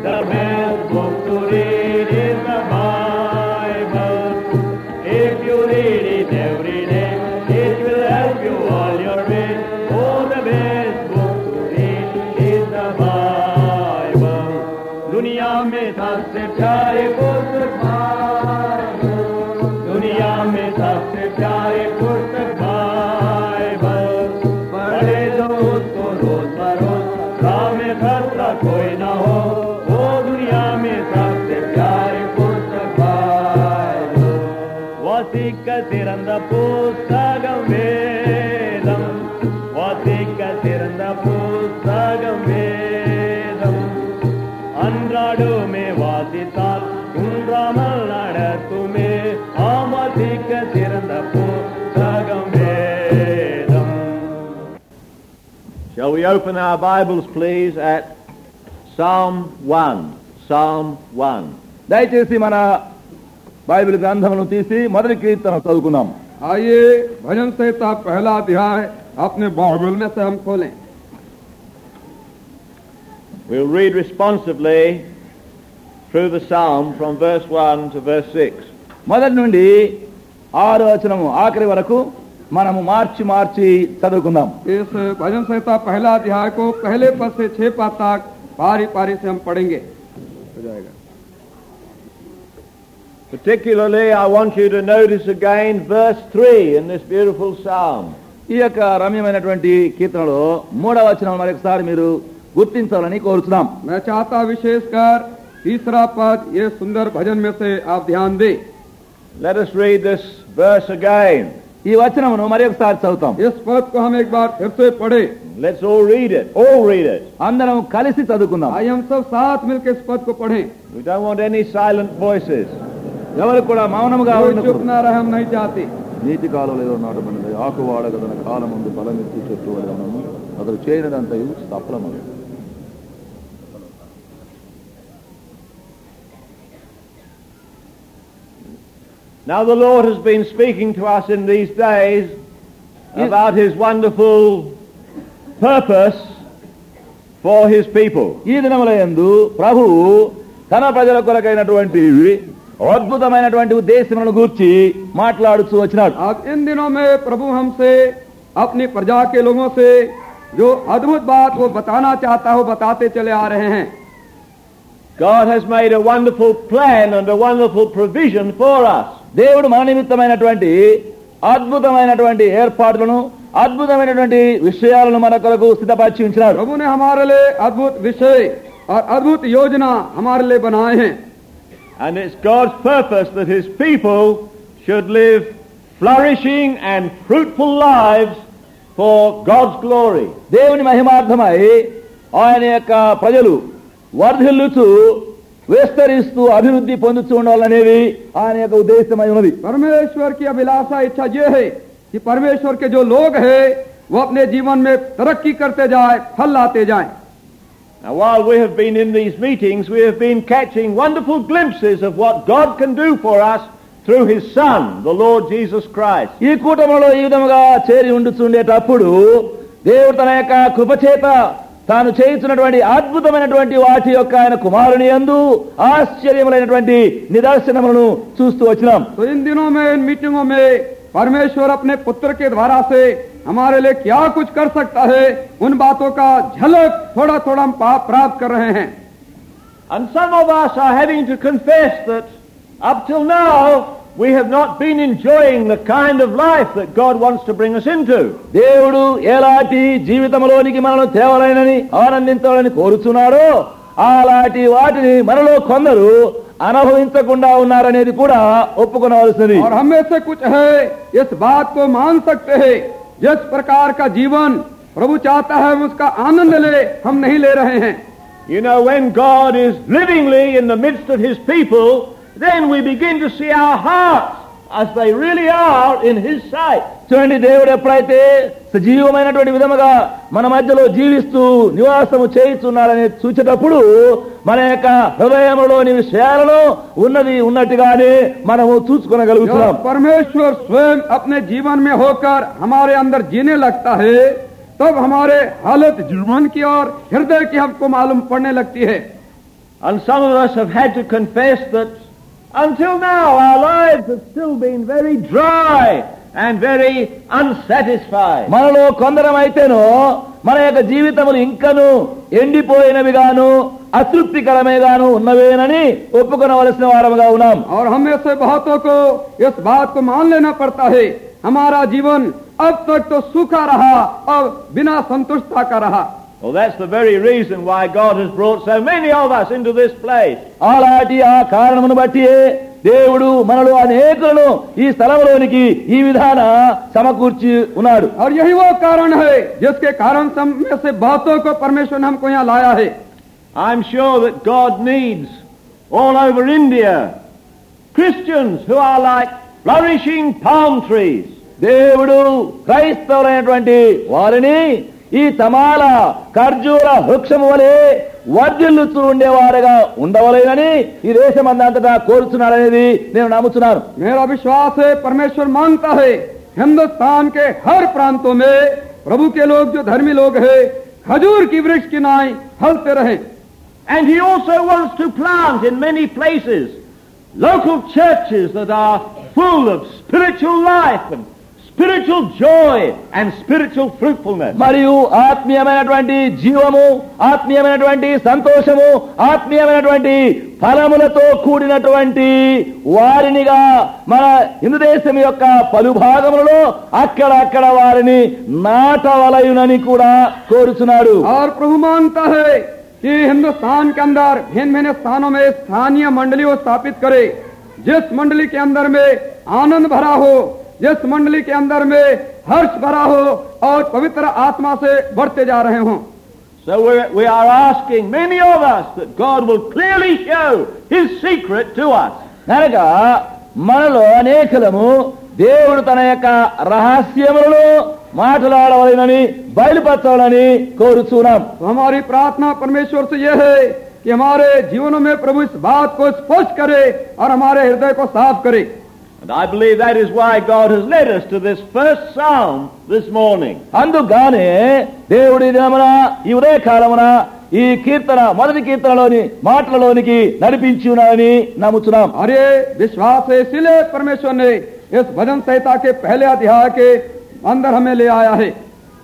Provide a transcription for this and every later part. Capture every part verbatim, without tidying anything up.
The best book to read is the Bible. If you read it every day, it will help you all your way. Oh, the best book to read is the Bible. दुनिया में सबसे प्यारे पुस्तक Bible, दुनिया में सबसे प्यारे पुस्तक बाइबल। पढ़े जो उसको रोज बरोज, राह में खतरा कोई ना हो। वो दुनिया में सबसे प्यारे पुस्तक बाइबल। वासिक सिरंद पुस्तकम वेदम, वासिक सिरंद पुस्तकम वेदम। அன்றாடு மே வாசித்தால் குன்றாமல் நடத்துமே, ஆமாசிக்க சிறந்த புத்தகம் வேதம். Shall we open our Bibles please at Psalm one? Psalm one. దయచేసి మన బైబిల్ గ్రంథమును తీసి మొదటి కీర్తన చదువుకుందాం. आइए भजन संहिता पहला अध्याय अपने बाइबल में से हम खोलें. We'll read responsively through the psalm from verse one to verse six. మొదటి నుండి ఆరు వచనము ఆఖరి వరకు మనము మార్చి మార్చి చదువుకుందాం. इस भजन संहिता पहला अध्याय को पहले पद से छह पद तक पारी पारी से हम पढ़ेंगे. हो जाएगा. Particularly, I want you to notice again verse three in this beautiful psalm. ఈ యొక్క రమ్యమైనటువంటి కీర్తనలో మూడవ వచనం మరొకసారి మీరు గుర్తించాలని కోరుతున్నాం. मैं चाहता विशेषकर तीसरा पद ये सुंदर भजन में से आप ध्यान दें. Let us read this verse again. ఈ వచనమును మరొకసారి చదువుతాం. इस पद को हम एक बार फिर से पढ़े. Let's all read it. All read it. అందరం కలిసి చదువుకుందాం. आइए हम सब साथ मिलकर इस पद को पढ़ें. We don't want any silent voices. ఎవరు కూడా మౌనముగా कोई ఉండకూడదు. चुप ना रहे, हम नहीं चाहते. నీతి కాలంలో ఏదో నాటబడినది ఆకు వాడగదన కాలం ముందు బలమెత్తి చెట్టు వలనము అతడు చేయనిదంతయు సఫలమగు. Now the Lord has been speaking to us in these days about His wonderful purpose for His people. ఈ దినముల యందు ప్రభువు తన ప్రజల కొరకైనటువంటి అద్భుతమైనటువంటి ఉద్దేశములను గూర్చి మాట్లాడుతూ వచ్చినాడు. अब इन दिनों में प्रभु हमसे अपनी प्रजा के लोगों से जो अद्भुत बात वो बताना चाहता है वो बताते चले आ रहे हैं. God has made a wonderful plan and a wonderful provision for us. దేవుడు మన నిమిత్తమైనటువంటి అద్భుతమైనటువంటి ఏర్పాట్లను అద్భుతమైనటువంటి విషయాలను మన కొరకు సిద్ధపరిచి ఉంచినాడు. प्रभु ने हमारे लिए अद्भुत विषय और अद्भुत योजना हमारे लिए बनाए हैं. And it's God's purpose that His people should live flourishing and fruitful lives for God's glory. దేవుని మహిమార్థమై ఆయన యొక్క ప్రజలు వర్ధిల్లుతూ విస్తరిస్తూ అభివృద్ధి పొందుతూ ఉండాలనేది ఆయన యొక్క ఉద్దేశమై ఉన్నది. परमेश्वर की अभिलाषा इच्छा ये है कि परमेश्वर के जो लोग हैं वो अपने जीवन में तरक्की करते जाए, फल लाते जाएं. Now, while we have been in these meetings, we have been catching wonderful glimpses of what God can do for us through His Son, the Lord Jesus Christ. ఈ కూటములో ఈ విధముగా చేరి ఉండుతుండేటప్పుడు దేవుడు తన యొక్క కృపచేత తాను చేయుచున్నటువంటి అద్భుతమైనటువంటి వాటి యొక్క ఆయన కుమారుని యందు ఆశ్చర్యములైనటువంటి నిదర్శనములను చూస్తూ వచ్చినాం. तो इन दिनों में इन मीटिंगों में परमेश्वर अपने पुत्र के द्वारा से हमारे लिए क्या कुछ कर सकता है उन बातों का झलक थोड़ा थोड़ा हम प्राप्त कर रहे हैं. And some of us are having to confess that up till now we have not been enjoying the kind of life that God wants to bring us into. దేవుడు ఎలాంటి జీవితంలోనికి మనల్ని తేవాలని ఆనందించాలని కోరుచున్నాడో అలాంటి వాటిని మనలో కొందరు అనుభవించకుండా ఉన్నారనేది కూడా ఒప్పుకోవాల్సింది. और हम में से कुछ है इस बात को मान सकते हैं जिस प्रकार का जीवन प्रभु चाहता है उसका आनंद ले, हम नहीं ले रहे हैं. You know, when God is livingly in the midst of His people, then we begin to see our hearts as they really are in His sight. చూడండి, దేవుడు ఎప్పుడైతే సజీవమైనటువంటి విధముగా మన మధ్యలో జీవిస్తూ నివాసము చేయిస్తున్నాడని చూచేటప్పుడు మన యొక్క హృదయంలోని విషయాలను ఉన్నది ఉన్నట్టుగానే మనము చూసుకోగలుగుతున్నాం. परमेश्वर स्वयं अपने जीवन में होकर हमारे अंदर जीने लगता है तब हमारे हालत जीवन की और हृदय की हमको मालूम पड़ने लगती है. And some of us have had to confess that until now our lives have still been very dry and very unsatisfied. మనలో కొందరమైతేనో మన యొక్క జీవితములు ఇంకను ఎండిపోయినవిగాను అతృప్తికరమేగాను ఉన్నవేనని ఒప్పుకొనవలసిన వారముగా ఉన్నాం. और हम में से बहुतों को इस बात को मान लेना पड़ता है, हमारा जीवन अब तक तो सूखा रहा और बिना संतुष्टता का रहा. Well, that's the very reason why God has brought so many of us into this place. అలాంటి ఆ కారణమును బట్టి దేవుడు మనలో అనేకులను ఈ స్థలంలోనికి ఈ విధాన సమకూర్చి ఉన్నాడు. और यही वो कारण है जिसके कारण हम में से बहुतों को परमेश्वर ने हमको यहाँ लाया है. I'm sure that God needs all over India Christians who are like flourishing palm trees. దేవుడు క్రైస్తవులైనటువంటి వారిని ఈ తమాల ఖర్జూర వృక్షము వలె వర్ధిల్లుతూ ఉండేవారుగా ఉండవలేనని ఈ దేశమందంతటా కోరుచున్నారనేది నేను నమ్ముతున్నాను. मेरा विश्वास है परमेश्वर मांगता है हिंदुस्तान के हर प्रांतों में प्रभु के लोग जो धर्मी लोग हैं खजूर की वृक्ष की नाई फलते रहे. And he also wants to plant in many places local churches that are full of spiritual life and spiritual joy and spiritual fruitfulness. మరియు ఆత్మీయమైనటువంటి జీవము, ఆత్మీయమైనటువంటి సంతోషము, ఆత్మీయమైనటువంటి ఫలములతో కూడినటువంటి వారినిగా మన హిందూ దేశం యొక్క పలు భాగములలో అక్కడక్కడ వారిని నాటవలయునని కూడా కోరుచున్నాడు. और प्रभु मांगता है कि हिंदुस्तान के अंदर भिन्न भिन्न स्थानों में स्थानीय मंडलियों स्थापित करे, जिस मंडली के अंदर में आनंद भरा हो, जिस मंडली के अंदर में हर्ष भरा हो और पवित्र आत्मा से बढ़ते जा रहे हों. So we're, we are asking many of us that God will clearly show his secret to us. కనుక మనలో అనేకలము దేవుడు తన యొక్క రహస్యములను మాట్లాడవలెనని బయలుపరచాలని కోరుచున్నాం. तो हमारी प्रार्थना परमेश्वर से यह है कि हमारे जीवनों में प्रभु इस बात को स्पष्ट करे और हमारे हृदय को साफ करे. And I believe that is why God has led us to this first psalm this morning. అందుగానే దేవుడి దినమున ఈ ఉదయ కాలమున ఈ కీర్తన మొదటి కీర్తనలోని మాటలలోనికి నడిపించి ఉన్నారని నమ్ముచున్నాం. और ये विश्वास है इसलिए परमेश्वर ने इस भजन संहिता के पहले अध्याय के अंदर हमें ले आया है.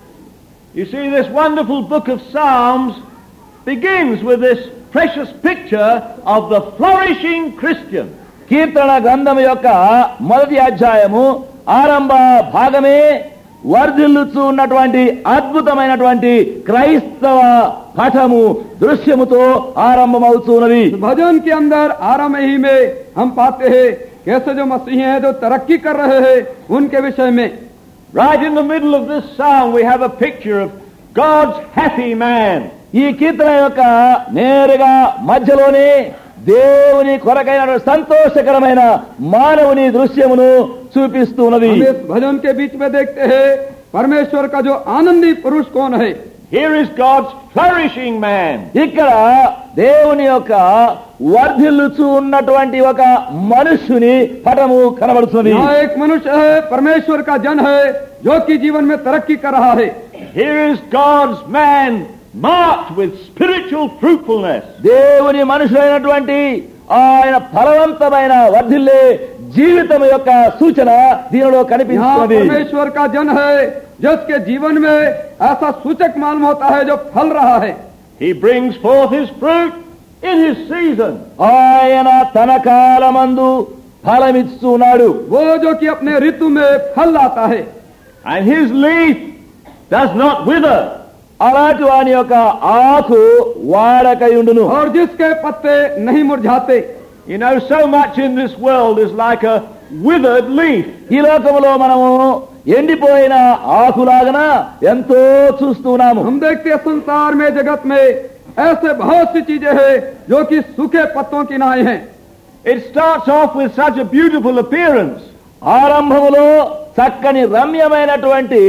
You see, this wonderful book of Psalms begins with this precious picture of the flourishing Christian. కీర్తన గ్రంథం యొక్క మొదటి అధ్యాయము ఆరంభ భాగమే వర్ధిల్లుచూ ఉన్నటువంటి అద్భుతమైనటువంటి క్రైస్తవ పటము దృశ్యముతో ఆరంభమవుతున్నది. भजन के अंदर आरंभ ही में हम पाते हैं कैसे जो मसीही हैं जो तरक्की कर रहे हैं उनके विषय में. Right in the middle of this psalm we have a picture of God's happy man. ఈ కీర్తన యొక్క నేరుగా మధ్యలోనే దేవుని కొరకైన సంతోషకరమైన మానవుని దృశ్యమును చూపిస్తున్నది. हम इस भजन के बीच में देखते हैं परमेश्वर का जो आनंदी पुरुष कौन है. Here is God's flourishing man. ఇక్కడ దేవుని యొక్క వర్ధిల్లుచూ ఉన్నటువంటి ఒక మనుష్యుని పటము కనబడుతుంది. यहाँ एक मनुष्य है परमेश्वर का जन है जो कि जीवन में तरक्की कर रहा है. Here is God's man marked with spiritual fruitfulness. దేవుని మనుషులైనటువంటి ఆయన ఫలవంతమైన వర్ధిల్లే జీవితం యొక్క సూచన దీనిలో यहाँ కనిపిస్తుంది. परमेश्वर का जन है जिसके जीवन में ऐसा सूचक मालूम होता है जो फल रहा है. He brings forth his fruit in his season. ఆయన తన కాలమందు ఫలమిస్తున్నాడు. वो जो कि अपने ऋतु में फल लाता है. And his leaf does not wither. అలాంటి వాని యొక్క ఆకు వాడకయుండును. और जिसके पत्ते नहीं मुरझाते. You know, so much in this world is like a withered leaf. ఈ లోకములో మనము ఎండిపోయిన ఆకులాగన ఎంతో చూస్తున్నాము. हम देखते हैं संसार में जगत में ऐसे बहुत सी चीजें हैं जो कि सूखे पत्तों की नाई हैं. It starts off with such a beautiful appearance. ఆరంభములో చక్కని రమ్యమైనటువంటి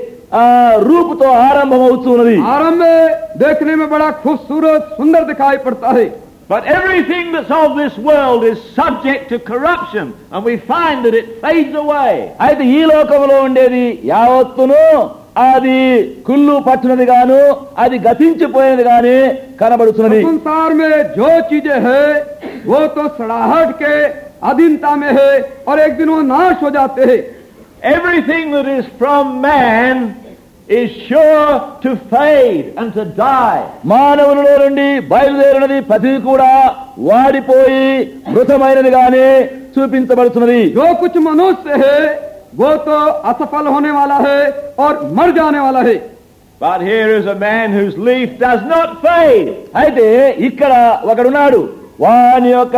ఆ రూపుతో ఆరంభమవుతున్నది. आरंभ में देखने में बड़ा खूबसूरत सुंदर दिखाई पड़ता है. But everything that's of this world is subject to corruption, and we find that it fades away. అయితే ఈ లోకంలో ఉండేది యావత్తును అది కుళ్ళు పట్టునది గాను అది గతించిపోయినది గాని కనబడుతున్నది. संसार में जो चीजें है वो तो सड़ाहट के अधीनता में है और एक दिन वो नाश हो जाते हैं. Everything that is from man is sure to fade and to die. మానవునిలో నుండి బయలుదేరినది ప్రతి కూడా వాడిపోయి మృతమైనది గానే చూపించబడుతున్నది. जो कुछ मनुष्य है वो तो असफल होने वाला है और मर जाने वाला है. But here is a man whose leaf does not fade. అయితే ఇక్కడ ఒకడున్నాడు, వాని యొక్క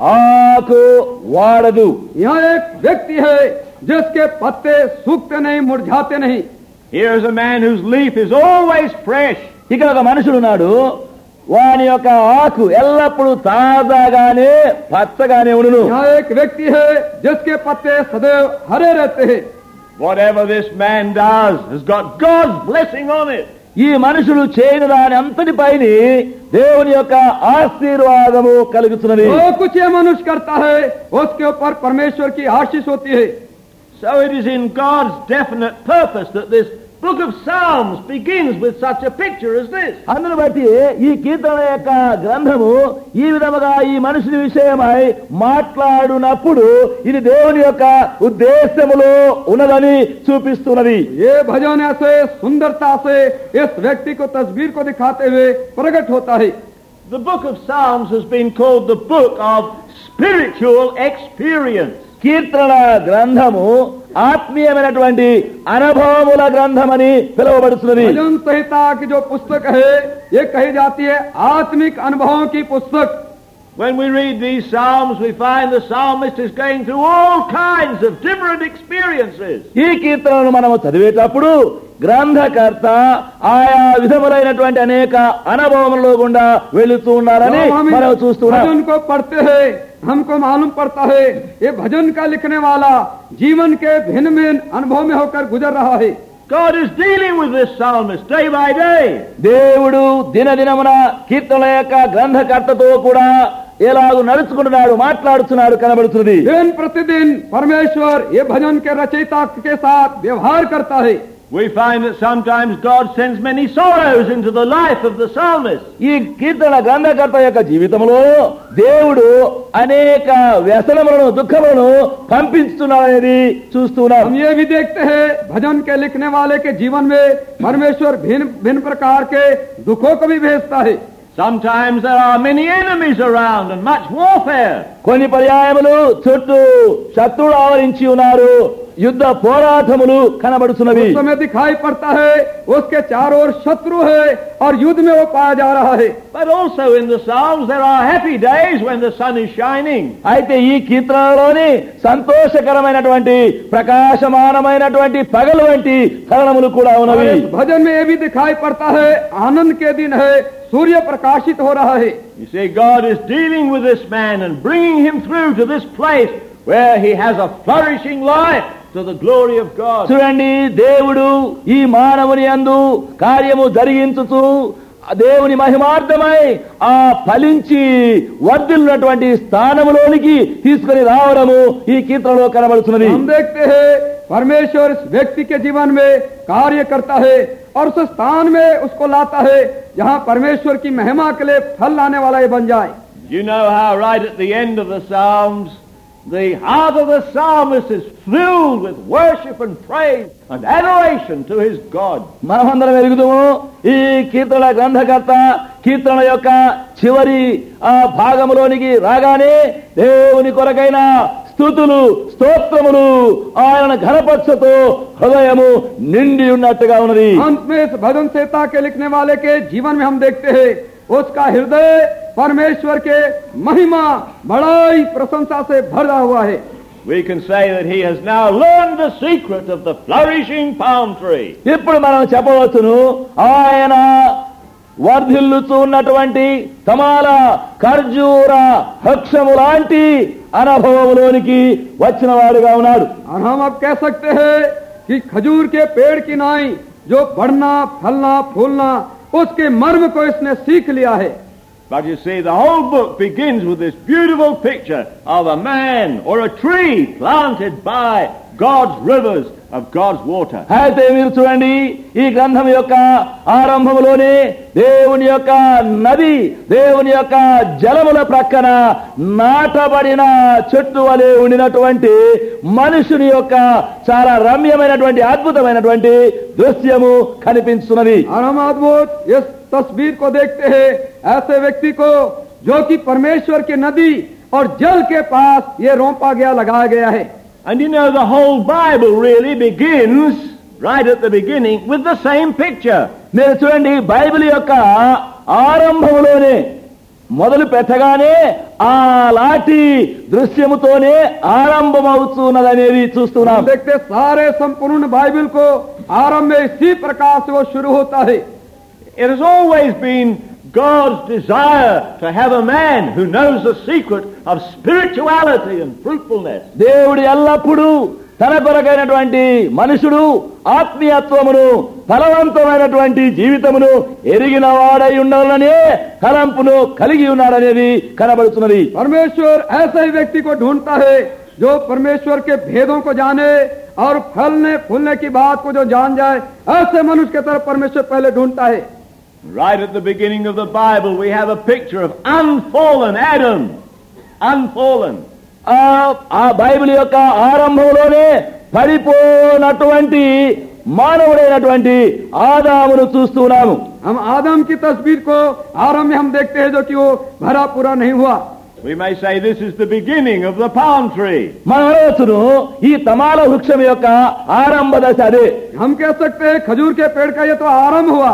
ఆకు వాడదు. यहाँ एक व्यक्ति है जिसके पत्ते सूखते नहीं, मुरझाते नहीं. Here is a man whose leaf is always fresh. ఇక్కడ ఒక మనుషుడున్నాడు, వాని యొక్క ఆకు ఎల్లప్పుడూ తాజాగానే పచ్చగానే ఉండును. यहाँ एक व्यक्ति है जिसके पत्ते सदैव हरे रहते हैं. Whatever this man does has got God's blessing on it. ఈ మనుషుడు చేయని దాని అంతటిపైన దేవుని యొక్క ఆశీర్వాదము కలుగుతున్నది. जो कुछ ये मनुष्य करता है उसके ऊपर परमेश्वर की आशीष होती है. So it is in God's definite purpose that this book of Psalms begins with such a picture as this. అందును బట్టి ఈ కీర్తన యొక్క గ్రంథము ఈ విధముగా ఈ మనుషుని విషయమై మాట్లాడునప్పుడు ఇది దేవుని యొక్క ఉద్దేశములో ఉన్నదని చూపిస్తున్నది. ये भजन ऐसे सुंदरता से इस व्यक्ति को तस्वीर को दिखाते हुए प्रकट होता है. The book of Psalms has been called the book of spiritual experience. కీర్తన గ్రంథము ఆత్మీయమైనటువంటి అనుభవముల గ్రంథమని పిలువబడుతున్నది. भजन संहिता की जो पुस्तक है ये कही जाती है आत्मिक अनुभवों की पुस्तक. When we read these Psalms, we find the psalmist is going through all kinds of different experiences. ఈ కీర్తనను మనము చదివేటప్పుడు గ్రంథకర్త ఆయా విధములైనటువంటి అనేక అనుభవములలో గుండా వెళుతూ ఉన్నారని మనం చూస్తున్నాం. भजन को पढ़ते हैं हमको मालूम पड़ता है ये भजन का लिखने वाला जीवन के भिन्न भिन्न अनुभव में होकर गुजर रहा है. God is dealing with this psalmist day by day. దేవుడు దినదినమున కీర్తనల యొక్క గ్రంథకర్తతో కూడా ఎలాగూ నడుచుకుంటున్నాడు, మాట్లాడుతున్నాడు కనబడుతుంది. दिन प्रतिदिन परमेश्वर ये भजन के रचयिता के साथ व्यवहार करता है. We find that sometimes God sends many sorrows into the life of the psalmist. ఈ కీర్తన గ్రంథకర్త యొక్క జీవితంలో దేవుడు అనేక వ్యసనములను దుఃఖములను పంపిస్తున్నాడనేది చూస్తున్నాం. हम ये भी देखते हैं भजन के लिखने वाले के जीवन में परमेश्वर भिन्न भिन्न प्रकार के दुखों को भी भेजता है. Sometimes there are many enemies around and much warfare. కొన్ని పర్యాయములు చుట్టూ శత్రువులు ఆవరించి ఉన్నారు, యుద్ధ పోరాటములు కనబడుతున్నవి. उस समय दिखाई पड़ता है उसके चारों ओर शत्रु है और युद्ध में वो पाया जा रहा है. But also in the Psalms there are happy days when the sun is shining. అయితే ఈ కీర్తనలోని సంతోషకరమైనటువంటి ప్రకాశమానమైనటువంటి పగలు వంటి తరుణములు కూడా ఉన్నవి. इस भजन में ये भी दिखाई पड़ता है आनंद के दिन है, सूर्य प्रकाशित हो रहा है. You see, God is dealing with this man and bringing him through to this place where he has a flourishing life to the glory of God. చూడండి, దేవుడు ఈ మానవుని యందు కార్యము జరిగించుతూ దేవుని మహిమార్థమై ఆ ఫలించి వర్ధిల్లున్నటువంటి స్థానములోనికి తీసుకుని రావడము ఈ కీర్తనలో కనబడుతున్నది. हम देखते हैं परमेश्वर इस व्यक्ति के जीवन में कार्य करता है और उस स्थान में उसको लाता है जहाँ परमेश्वर की महिमा के लिए फल लाने वाला ये बन जाए. You know how right at the end of the Psalms the heart of the psalmist is filled with worship and praise and adoration to his God. మనమందరం ఎరుగుదాము, ఈ కీర్తన గ్రంథకర్త కీర్తన యొక్క చివరి ఆ భాగములోనికి రాగానే దేవుని కొరకైన స్తుతులు స్తోత్రములు ఆయన ఘనపక్షతో హృదయము నిండి ఉన్నట్టుగా ఉన్నది. अंत में इस भजन संहिता के लिखने वाले के जीवन में हम देखते हैं उसका हृदय परमेश्वर के महिमा बड़ाई प्रशंसा से भरा हुआ है. We can say that he has now learned the secret of the flourishing palm tree. ఇప్పుడు మనం చెప్పవచ్చును, ఆయన వర్ధిల్లుతూ ఉన్నటువంటి తమాల ఖర్జూర వృక్షము లాంటి అనుభవములోనికి వచ్చిన వాడుగా ఉన్నాడు. और हम अब कह सकते हैं कि खजूर के पेड़ की नाई जो बढ़ना फलना फूलना उसके मर्म को इसने सीख लिया है. But you see, the whole book begins with this beautiful picture of a man or a tree planted by God's rivers of God's water. అయితే మీరు చూడండి, ఈ గ్రంథం యొక్క ఆరంభంలోనే దేవుని యొక్క నది, దేవుని యొక్క జలముల ప్రక్కన నాటబడిన చెట్టు వలె ఉండినటువంటి మనుషుని యొక్క చాలా రమ్యమైనటువంటి అద్భుతమైనటువంటి దృశ్యము కనిపిస్తున్నది. और हम अद्भुत इस तस्वीर को देखते हैं, ऐसे व्यक्ति को जो कि परमेश्वर की नदी और जल के पास ये रोंपा गया, लगाया गया है. And you know, the whole Bible really begins right at the beginning with the same picture. మీరు చూడండి, బైబిల్ యొక్క ఆరంభంలోనే మొదలు పెట్టగానే ఆ లాంటి దృశ్యముతోనే ఆరంభమవుతున్నదనేది చూస్తున్నాం. देखते सारे संपूर्ण बाइबल को आरंभ में इसी प्रकार से वो शुरू होता है. It has always been God's desire to have a man who knows the secret of spirituality and fruitfulness. దేవుడు ఎల్లప్పుడూ తన కొరకైనటువంటి మనుషుడు ఆత్మీయత్వమును ఫలవంతమైనటువంటి జీవితమును ఎరిగిన వాడై ఉండాలనే తలంపును కలిగి ఉన్నాడనేది కనబడుతున్నది. परमेश्वर ऐसे ही व्यक्ति को ढूंढता है जो परमेश्वर के भेदों को जाने और फलने फूलने की बात को जो जान जाए. ऐसे मनुष्य की तरफ परमेश्वर पहले ढूंढता है. Right at the beginning of the Bible, we have a picture of unfallen Adam. Unfallen. ఆ బైబిల్ యొక్క ఆరంభంలోనే పడిపోనటువంటి మానవుడైనటువంటి ఆదామును చూస్తున్నాము. हम आदम की तस्वीर को आरंभ में हम देखते हैं जो कि वो भरा पूरा नहीं हुआ. We may say this is the beginning of the palm tree. మనం అనవచ్చును, ఈ తమాల వృక్షం యొక్క ఆరంభ దశ అదే. हम कह सकते हैं खजूर के पेड़ का ये तो आरंभ हुआ.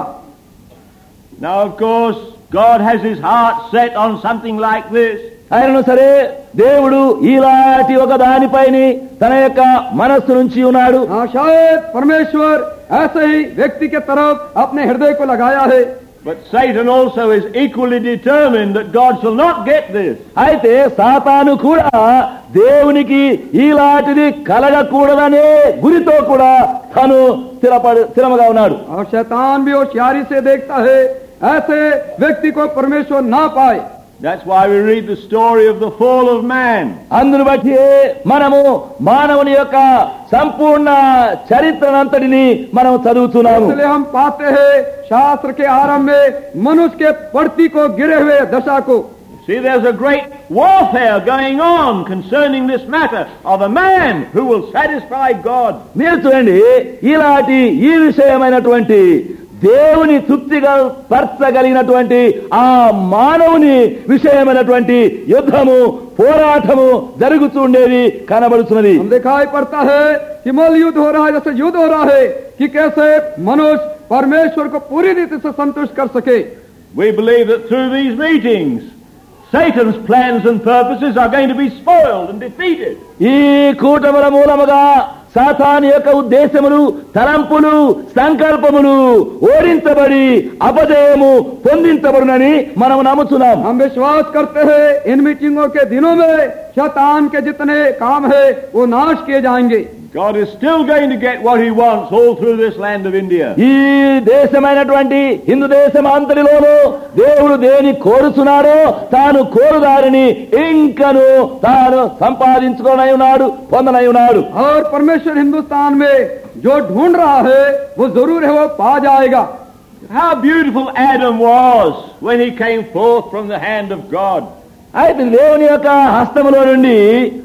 Now, of course, God has his heart set on something like this. ఆయనను సరే దేవుడు ఇలాంటి ఒక దానిపైన తన యొక్క మనస్సు నుంచి ఉన్నాడు. हाँ, शायद परमेश्वर ऐसे ही व्यक्ति के तरफ अपने हृदय को लगाया है. But Satan also is equally determined that God shall not get this. అయితే సాతాను కూడా దేవునికి ఇలాంటిది కలగకూడదనే గురితో కూడా తను స్థిరపడి స్థిరముగా ఉన్నాడు. और शैतान भी होशियारी से देखता है ऐसे व्यक्ति को परमेश्वर ना पाए. That's why we read the story of the fall of man. అందును బట్టి మనము మానవుని యొక్క సంపూర్ణ చరిత్రనంతటిని మనం చదువుతున్నాము. इसलिए हम पाते हैं शास्त्र के आरंभ में मनुष्य के पड़ती को गिरे हुए दशा को. See, there's a great warfare going on concerning this matter of a man who will satisfy God. మీరు చూడండి, ఇలాంటి ఈ విషయమైనటువంటి దేవుని తృప్తిగా పరచగలిగినటువంటి ఆ మానవుని విషయమైనటువంటి యుద్ధము పోరాటము జరుగుతుండేది కనబడుతున్నది. हम दिखाई पड़ता है कि मल युद्ध हो रहा है, जैसे युद्ध हो रहा है कि कैसे मनुष्य परमेश्वर को पूरी रीति से संतुष्ट कर सके. We believe that through these meetings Satan's plans and purposes are going to be spoiled and defeated. ఈ కూటముల మూలముగా సాతాను యొక్క ఉద్దేశములు, తలంపులు, సంకల్పములు ఓడించబడి అపజయము పొందించబడునని మనం నమ్ముతున్నాం. हम विश्वास करते हैं इन मीटिंगों के दिनों में शैतान के जितने काम है वो नाश किए जाएंगे. God is still going to get what he wants all through this land of India. ఈ దేశమైనటువంటి హిందూ దేశం అంతటిలోనూ దేవుడు దేని కోరుచున్నాడో తాను కోరుదారిని ఇంకను తాను సంపాదించుకోనై ఉన్నాడు, పొందనై ఉన్నాడు. और परमेश्वर हिंदुस्तान में जो ढूंढ रहा है वो जरूर है वो पा जाएगा. How beautiful Adam was when he came forth from the hand of God. అయితే దేవుని యొక్క హస్తములో నుండి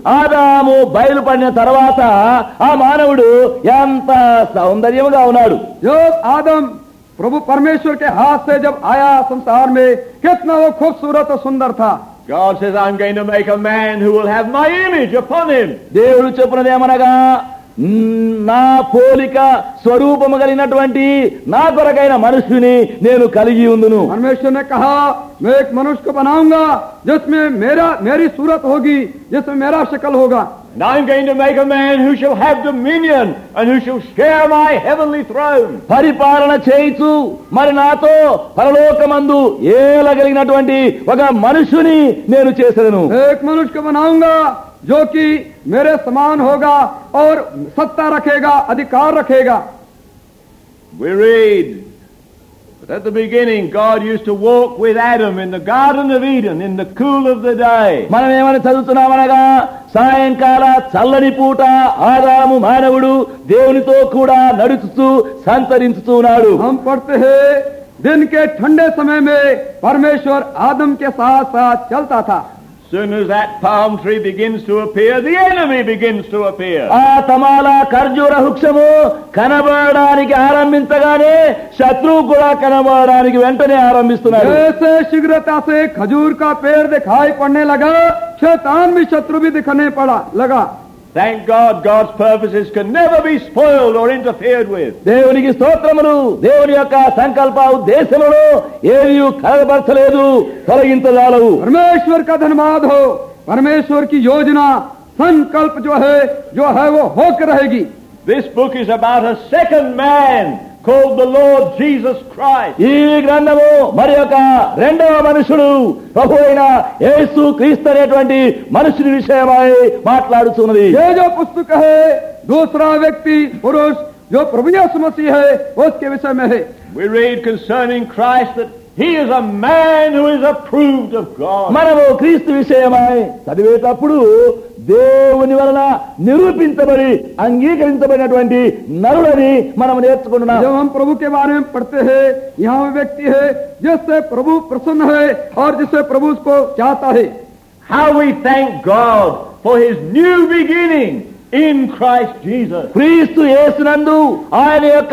ఆదాము బయలుపడిన తర్వాత ఆ మానవుడు ఎంత సౌందర్యముగా ఉన్నాడు. जो आदम प्रभु परमेश्वर के हाथ से जब आया संसार में कितना वो खूबसूरत और सुंदर था. God says, I'm going to make a man who will have my image upon him. దేవుడు చెప్పునదేమనగా, నా పోలిక స్వరూపము కలిగినటువంటి నా కొరకైన మనుషుని నేను కలిగి ఉందును. परमेश्वर ने कहा मैं एक मनुष्य को बनाऊंगा जिसमें मेरा मेरी सूरत होगी, जिसमें मेरा शक्ल होगा. And I'm going to make a man who shall have dominion and who shall share my heavenly throne. పరిపాలన చేయిచు మరి నాతో పరలోకమందు ఏలగలిగినటువంటి ఒక మనుషుని నేను చేసేదను. एक मनुष्य को बनाऊंगा जो कि मेरे समान होगा और सत्ता रखेगा, अधिकार रखेगा. We read At the beginning, God used to walk with Adam in the Garden of Eden in the cool of the day. మనం ఏమని చదువుతున్నామనగా సాయంకాల చల్లని పూట ఆదాము మానవుడు దేవునితో కూడా నడుచుతూ సంతరించుతున్నాడు. हम पढ़ते हैं दिन के ठंडे समय में परमेश्वर आदम के साथ साथ चलता था. Soon as that palm tree begins to appear, the enemy begins to appear. ఆ తమాల ఖర్జూర వృక్షము కనబడడానికి ఆరంభించగానే శత్రువు కూడా కనబడడానికి వెంటనే ఆరంభిస్తున్నాడు. जैसे शीघ्रता से खजूर का पेड़ दिखाई पड़ने लगा, शैतान भी शत्रु भी दिखने पड़ा लगा. Thank God, God's purposes can never be spoiled or interfered with. దేవునికి స్తోత్రములు. దేవుని యొక్క సంకల్ప ఉద్దేశములను ఏమీ కలగపరచలేదు, తొలగించజాలవు. परमेश्वर का धन्यवाद हो. परमेश्वर की योजना संकल्प जो है जो है वो होकर रहेगी. This book is about a second man called the Lord Jesus Christ. ఈ గ్రంథము మరి ఒక రెండవ మనుషుడు ప్రభు అయిన యేసు క్రీస్తు అనేటువంటి మనుషుని విషయమై మాట్లాడుతున్నది. ये जो पुस्तक है दूसरा व्यक्ति पुरुष जो प्रभु यीशु मसीह है उसके विषय में है. We read concerning Christ that he is a man who is approved of God. మనము క్రీస్తు విషయమై చదివేటప్పుడు దేవుని వలన నిరూపించబడి అంగీకరించబడినటువంటి నరుడని మనం నేర్చుకుంటున్నాం. जब हम प्रभु के बारे में पढ़ते हैं, यहाँ व्यक्ति है जिससे प्रभु प्रसन्न है और जिससे प्रभु उसको चाहता है. How we thank God for his new beginning in Christ Jesus. క్రీస్తు యేసునందు ఆయన యొక్క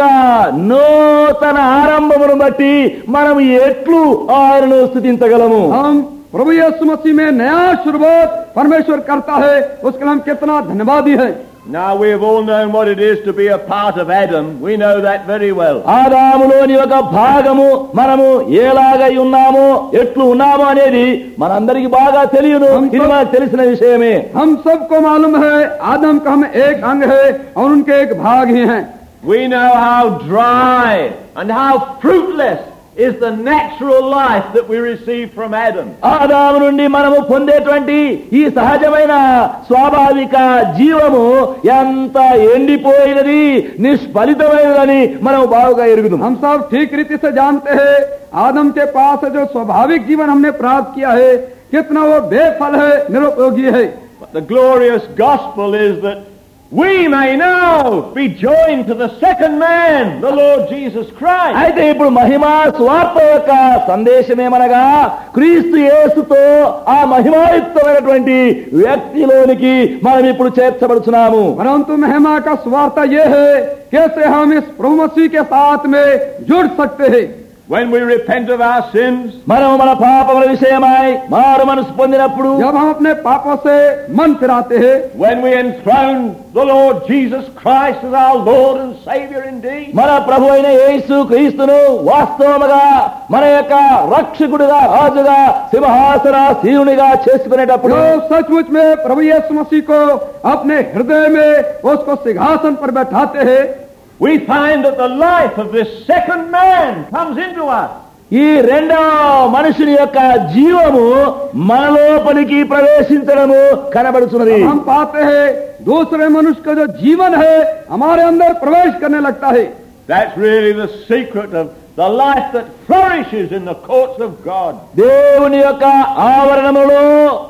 నూతన ఆరంభమును బట్టి మనం ఎట్లు ఆయనను స్తుతించగలము. हम प्रभु यीशु मसीह में नया शुरुआत परमेश्वर करता है, उसके लिए हम कितना धन्यवादी है. Now we have all known what it is to be a part of Adam. We know that very well. ఆదాములోని ఒక భాగము మనము ఎలాగై ఉన్నామో ఎట్లు ఉన్నామో అనేది మనందరికీ బాగా తెలియను. ఇది మనకు తెలిసిన విషయమే. हम सबको मालूम है आदम का हम एक अंग है और उनके एक भाग ही हैं. We know how dry and how fruitless is the natural life that we receive from Adam. ఆదాము నుండి మనము పొందేటువంటి ఈ సహజమైన స్వాభావిక జీవము ఎంత ఎండిపోయినది, నిష్ఫలితమైనదని మనం బాగా ఎరుగుదాం. हम सब ठीक रीति से जानते हैं आदम के पास जो स्वाभाविक जीवन हमने प्राप्त किया है कितना वो बेफल है, निरुपयोगी है. But the glorious gospel is that we may now be joined to the second man, the Lord Jesus Christ. అయితే ఇప్పుడు మహిమా స్వార్థ యొక్క సందేశమేమనగా క్రీస్తు యేసుతో ఆ మహిమాయుక్తమైనటువంటి వ్యక్తిలోనికి మనం ఇప్పుడు చేర్చబడుచున్నాము. परंतु महिमा का स्वार्थ ये है कैसे हम इस प्रभु मसीह के साथ में जुड़ सकते हैं. When we repent of our sins, మనం మన పాపముల విషయమై మారు మనసు పొందినప్పుడు, जब हम अपने पापों से मन फिराते हैं, when we enthrone the Lord Jesus Christ as our Lord and Savior indeed, మన ప్రభు అయిన యేసు క్రీస్తును వాస్తవముగా మన యొక్క రక్షకుడిగా, రాజుగా, సింహాసనాసీనునిగా చేసుకునేటప్పుడు, जो सचमुच में प्रभु यीशु मसीह को अपने हृदय में उसको सिंहासन पर बैठाते हैं, we find that the life of this second man comes into us. ఈ రెండవ మనుషుని యొక్క జీవము మన లోపలికి ప్రవేశించడము కనబడుతున్నది. हम पाते हैं दूसरे मनुष्य का जो जीवन है हमारे अंदर प्रवेश करने लगता है. That's really the secret of the life that flourishes in the courts of God. దేవుని యొక్క ఆవరణములో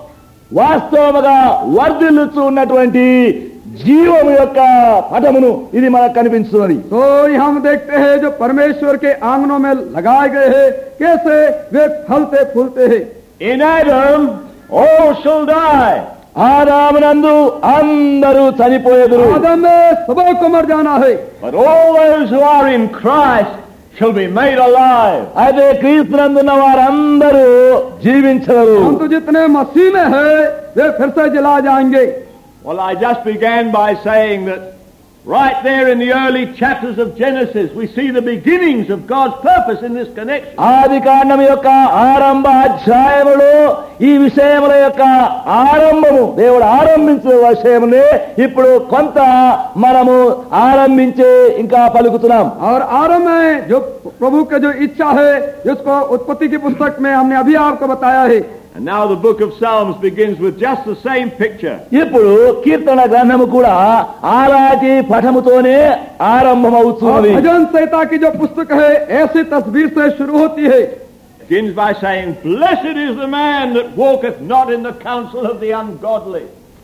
వాస్తవముగా వర్ధిల్లుతూ ఉన్నటువంటి జీవము యొక్క పటమును ఇది మనకు కనిపిస్తున్నది. तो यहाँ हम देखते हैं जो परमेश्वर के आंगनों में लगाए गए हैं कैसे वे फलते फूलते हैं. In Adam, all shall die. ఆదామునందు అందరూ చనిపోయేదురు. आदम में सबको मर जाना है. But all those who are in Christ shall be made alive. అయితే క్రీస్తునందున్న వారందరూ జీవించరు. हम तो जितने मसीह में है वे फिर से जला जाएंगे. Well, I just began by saying that right there in the early chapters of Genesis, we see the beginnings of God's purpose in this connection. ఆది కాండం యొక్క ఆరంభ అధ్యాయములో ఈ విషయముల యొక్క ఆరంభము దేవుడు ఆరంభించిన విషయమునే ఇప్పుడు కొంత మనము ఆరంభించే ఇంకా పలుకుతున్నాం. और आरंभ में जो प्रभु का जो इच्छा है जिसको उत्पत्ति की पुस्तक में हमने अभी आपको बताया है. And now the book of Psalms begins with just the same picture. ఇప్పుడు కీర్తన గ్రంథము కూడా అలాంటి పఠముతోనే ఆరంభమవుతుంది. भजन संहिता की जो पुस्तक है ऐसी तस्वीर से शुरू होती है. Begins by saying, "Blessed is the man that walketh not in the counsel of the ungodly."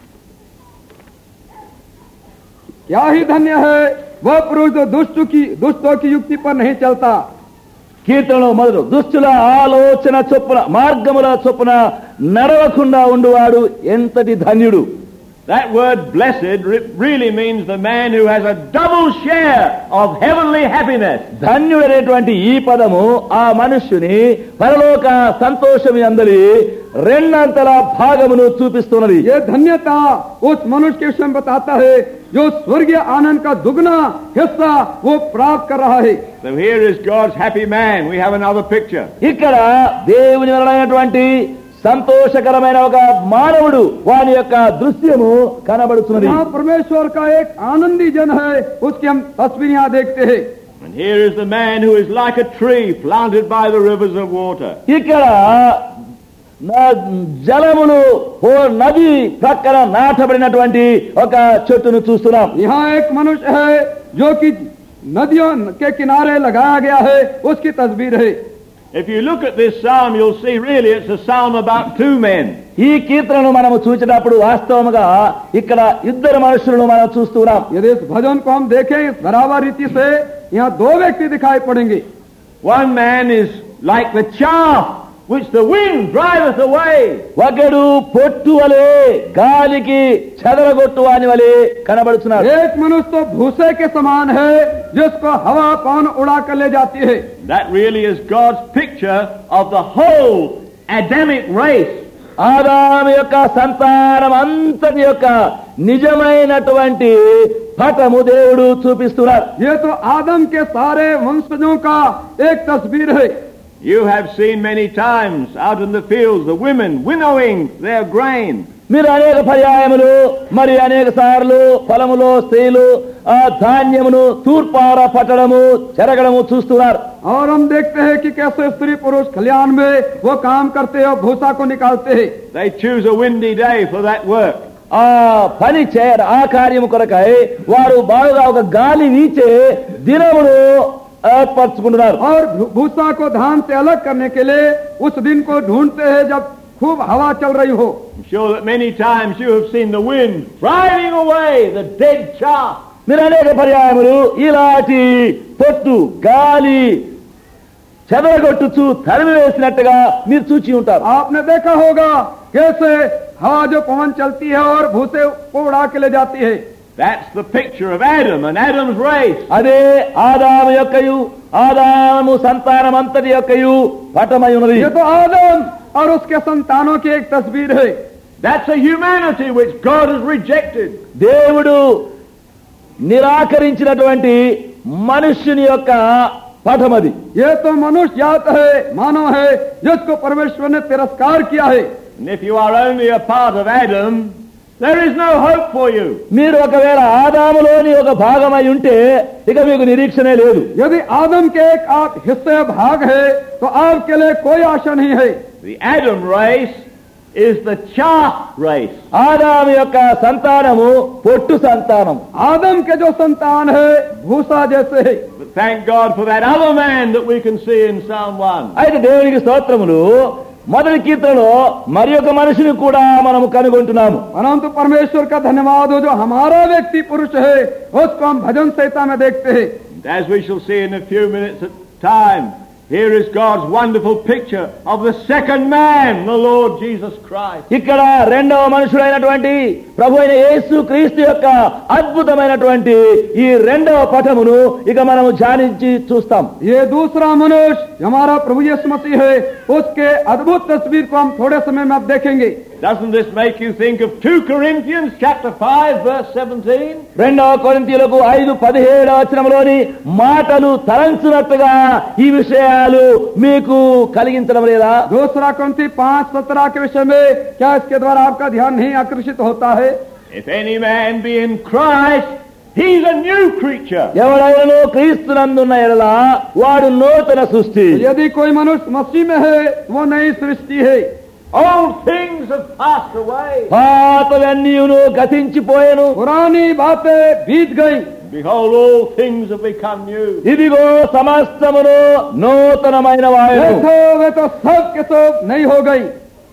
क्या ही धन्य है वह पुरुष जो दुष्टों की दुष्टों की युक्ति पर नहीं चलता. కీర్తనలో మొదలు దుష్టుల ఆలోచన చొప్పున మార్గముల చొప్పున నడవకుండా ఉండువాడు ఎంతటి ధన్యుడు. That word blessed really means the man who has a double share of heavenly happiness. ధన్యుడనేటువంటి ఈ పదము ఆ మనుష్యుని పరలోక సంతోషం యందలి రెండంతల భాగమును చూపిస్తున్నది. ये धन्यता उस मनुष्य के विषय में बताता है जो स्वर्गीय आनंद का दुगना हिस्सा वो प्राप्त कर रहा है. So here is God's happy man. We have another picture. ఇక్కడ దేవుని వలనైనటువంటి సంతోషకరమైన ఒక మానవుడు వాని యొక్క దృశ్యము కనబడుతున్నది. यहाँ परमेश्वर का एक आनंदी जन है उसकी हम तस्वीर यहाँ देखते हैं. And here is the man who is like a tree planted by the rivers of water. ఇక్కడ జలములు ఓ నది ప్రక్కన నాటబడినటువంటి ఒక చెట్టును చూస్తున్నాం. यहाँ एक मनुष्य है जो कि नदियों के किनारे लगाया गया है उसकी तस्वीर है. If you look at this psalm, you'll see really it's a psalm about two men. ఈ కీర్తనను మనము చూసినప్పుడు వాస్తవముగా ఇక్కడ ఇద్దరు మనుషులను మనం చూస్తున్నాం. यदि इस भजन को हम देखें इस बराबर रीति से यहाँ दो व्यक्ति दिखाई पड़ेंगे. One man is like the chaff which the wind driveth away. ఒకడు పొట్టు వలె గాలికి చెదరగొట్టు వాని వలె కనబడుతున్నాడు. एक मनुष्य तो भूसे के समान है जिसको हवा पवन उड़ा कर ले जाती है. That really is God's picture of the whole Adamic race. ఆదాము యొక్క సంతానం అంతటి యొక్క నిజమైనటువంటి పటము దేవుడు చూపిస్తున్నారు. ये तो आदम के सारे वंशजों का एक तस्वीर है. You have seen many times out in the fields the women winnowing their grain. మీరు అనేక పర్యాయములు మరి అనేక సార్లు పొలములో స్త్రీలు ఆ ధాన్యమును తూర్పార పట్టడము చెరగడము చూస్తున్నారు. और हम देखते हैं कि कैसे स्त्री पुरुष खलिहान में वो काम करते हैं और भूसा को निकालते हैं. They choose a windy day for that work. ఆ పని చేయర ఆ కార్యము కొరకై వారు బాగా ఒక గాలి వీచే దినమును ఏర్పరచుకుంటున్నారు. और भूसा को धान से अलग करने के लिए उस दिन को ढूंढते हैं जब खूब हवा चल रही हो. I'm sure that many times you have seen the wind driving away the dead chaff. మీరు అనేక పర్యాయములు ఇలాంటి పొట్టు గాలి చెదరగొట్టుచు తరిమి వేసినట్టుగా మీరు చూచి ఉంటారు. आपने देखा होगा कैसे हवा जो पवन चलती है और भूसे को उड़ा के ले जाती है. That's the picture of Adam and Adam's race. అదే ఆదాము యొక్కయు ఆదాము సంతానం అంతటి యొక్కయు పటమై ఉన్నది. ये तो आदम और उसके संतानों की एक तस्वीर है. That's a humanity which God has rejected. దేవుడు నిరాకరించినటువంటి మనుష్యుని యొక్క పటమది. ये तो मनुष्य जात है मानव है जिसको परमेश्वर ने तिरस्कार किया है. And if you are only a part of Adam, there is no hope for you. మీరు ఒకవేళ ఆదాములోని ఒక భాగమై ఉంటే ఇక మీకు నిరీక్షణే లేదు. यदि आदम के एक आप हिस्से भाग है तो आपके लिए कोई आशा नहीं है. The Adam race is the chaff race. ఆదాము యొక్క సంతానము పొట్టు సంతానం. आदम के जो संतान है भूसा जैसे है. But thank God for that other man that we can see in Psalm one. అయితే దేవునికి స్తోత్రములు మొదటి కీర్తనలో మరి ఒక మనిషిని కూడా మనము కనుగొంటున్నాము. परंतु परमेश्वर का धन्यवाद हो जो हमारा व्यक्ति पुरुष है उसको हम भजन संहिता में देखते हैं. As we shall see in a few minutes at time, here is God's wonderful picture of the second man, the Lord Jesus Christ. ఇక్కడ రెండవ మనుషుడైనటువంటి ప్రభు అయిన యేసు క్రీస్తు యొక్క అద్భుతమైనటువంటి ఈ రెండవ పటమును ఇక మనము ధ్యానించి చూస్తాం. ये दूसरा मनुष्य हमारा प्रभु यीशु मसीह है उसके अद्भुत तस्वीर को हम थोड़े समय में अब देखेंगे. Doesn't this make you think of two Corinthians chapter five verse seventeen? రెండవ కొరింథీయులకు ఐదు పదిహేడవ వచనములోని మాటలు తలంచునట్టుగా ఈ విషయాలు మీకు కలిగించడం లేదా? दूसरा कोरिन्थी पांच सत्रह के विषय में क्या इसके द्वारा आपका ध्यान नहीं आकर्षित होता है? If any man be in Christ, he's a new creature. ఎవడైనను క్రీస్తునందున్న ఎడల వాడు నూతన సృష్టి. यदि कोई मनुष्य मसीह में है वो नई सृष्टि है. Old things have passed away. పాతవన్నీయును గతించిపోయెను. पुरानी बातें बीत गई, Behold, all things have become new. ఇదిగో సమస్తమును నూతనమైన వాయు. देखो वे तो सब के सब नई हो गई.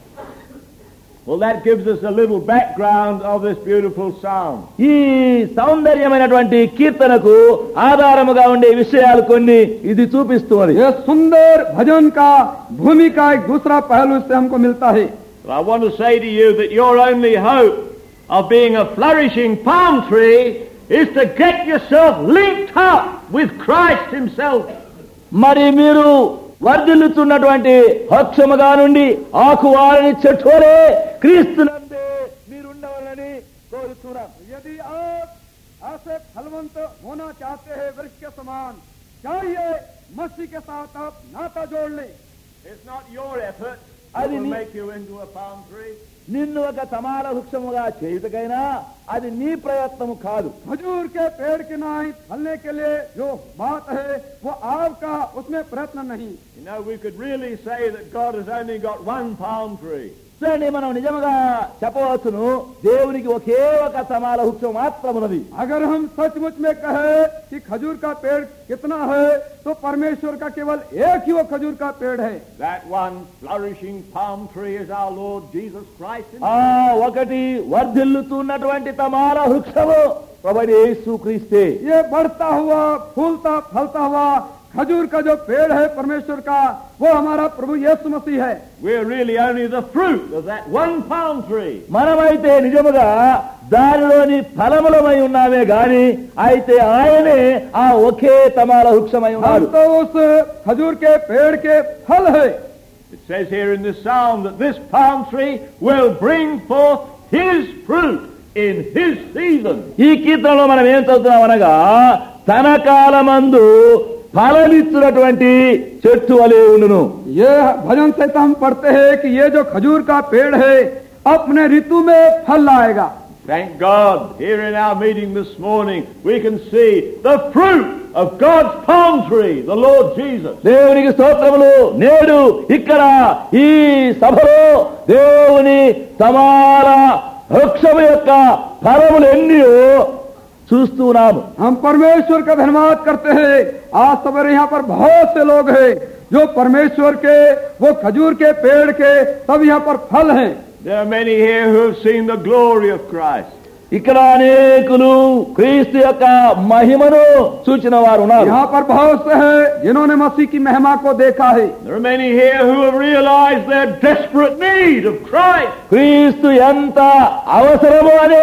Well, that gives us a little background of this beautiful psalm. ఈ సౌందర్యమైనటువంటి కీర్తనకు ఆధారముగా ఉండే విషయాలు కొన్ని ఇది చూపిస్తున్నది. ये सुंदर भजन का भूमि का एक दूसरा पहलू से हमको मिलता है. But I want to say to you that your only hope of being a flourishing palm tree is to get yourself linked up with Christ himself. మరి మీరు వర్ధిల్లుతున్నటువంటి వృక్షముగా నుండి ఆకువారని చెట్టు వలె క్రీస్తునందే మీరుండవాలని కోరుతున్నాను. यदि आप ऐसे फलवंत होना चाहते हैं वृक्ष के समान, चाहिए मसीह के साथ आप नाता जोड़ लें. It's not your effort that Adi will ni- make you into a palm tree. నిన్ను ఒక తమాల వృక్షముగా చేయుటకైనా అది నీ ప్రయత్నము కాదు. खजूर के पेड़ के नाई फलने के लिए जो बात है वो आपका उसमें प्रयत्न नहीं. You know, we could really say that God has only got one palm tree. చూడండి, మనం నిజముగా చెప్పవచ్చును దేవునికి ఒకే ఒక తమాల వృక్షం మాత్రమున్నది. अगर हम सचमुच में कहे कि खजूर का पेड़ कितना है तो परमेश्वर का केवल एक ही वो खजूर का पेड़ है. That one flourishing palm tree is our Lord Jesus Christ. ఆ ఒకటి వర్ధిల్లుతున్నటువంటి తమాల వృక్షము ప్రభువైన యేసు క్రీస్తే. ये बढ़ता हुआ फूलता फलता हुआ खजूर का जो पेड़ है परमेश्वर का, वो हमारा प्रभु यीशु मसीह है. We're really only the fruit of that one palm tree. మనమైతే నిజముగా దానిలోని ఫలములమై ఉన్నామే గాని అయితే ఆయనే ఆ ఒకే తమాల వృక్షమై हम ఉన్నాడు. तो उस खजूर के पेड़ के फल है. It says here in this psalm that this palm tree will bring forth his fruit in his season. ఈ కీర్తనలో మనం ఏం చదువుతున్నాం అనగా తన కాలమందు ఫలమిచ్చునటువంటి చెట్టు వలె ఉండును. ये भजन से तो हम पढ़ते हैं कि ये जो खजूर का पेड़ है अपने ऋतु में फल लाएगा. Thank God, here in our meeting this morning, we can see the fruit of God's palm tree, the Lord Jesus. దేవునికి స్తోత్రములు. నేడు ఇక్కడ ఈ సభలో దేవుని తమాల వృక్షము యొక్క ఫలములు ఎన్నో చూస్తున్నాము. हम परमेश्वर का धन्यवाद करते हैं. आज सवेरे यहाँ पर बहुत से लोग हैं जो परमेश्वर के वो खजूर के पेड़ के सब यहाँ पर फल हैं. There are many here who have seen the glory of Christ. ఇక్కడ అనేకులు క్రీస్తు యొక్క మహిమను చూచిన వారు ఉన్నారు. यहाँ पर बहुत से हैं जिन्होंने मसीह की महिमा को देखा है. There are many here who have realized their desperate need of Christ. క్రీస్తు ఎంత అవసరమో అనే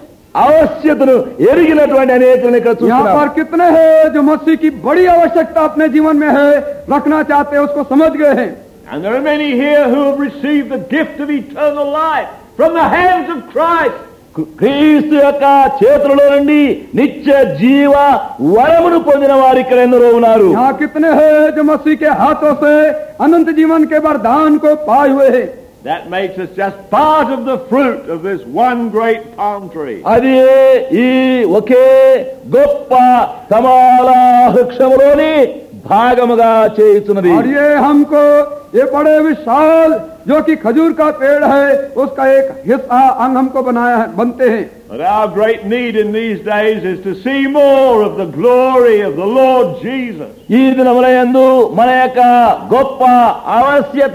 आवश्यकता एरिगिनटुवंटि अनेकुलनु इक्कड यहाँ चूस्तुन्नाम. पर कितने हैं जो मसीह की बड़ी आवश्यकता अपने जीवन में है, रखना चाहते हैं, उसको समझ गए हैं. And there are many here who have received the gift of eternal life from the hands of Christ. క్రీస్తు యొక్క చేతులలో నుండి నిత్య జీవ వరమును పొందిన వారు ఇక్కడ ఎందరో ఉన్నారు. यहाँ कितने हैं जो मसीह के हाथों से अनंत जीवन के वरदान को पाए हुए हैं. That makes us just part of the fruit of this one great palm tree. అది ఈ ఒకే గొప్ప తమాల వృక్షములోని భాగముగా చేయుచున్నది. और ये हमको ये बड़े विशाल जो कि खजूर का पेड़ है उसका एक हिस्सा अंग हमको बनाया है, बनते हैं. But our great need in these days is to see more of the glory of the Lord Jesus. ఈ దినములందు మన యొక్క గొప్ప అవశ్యత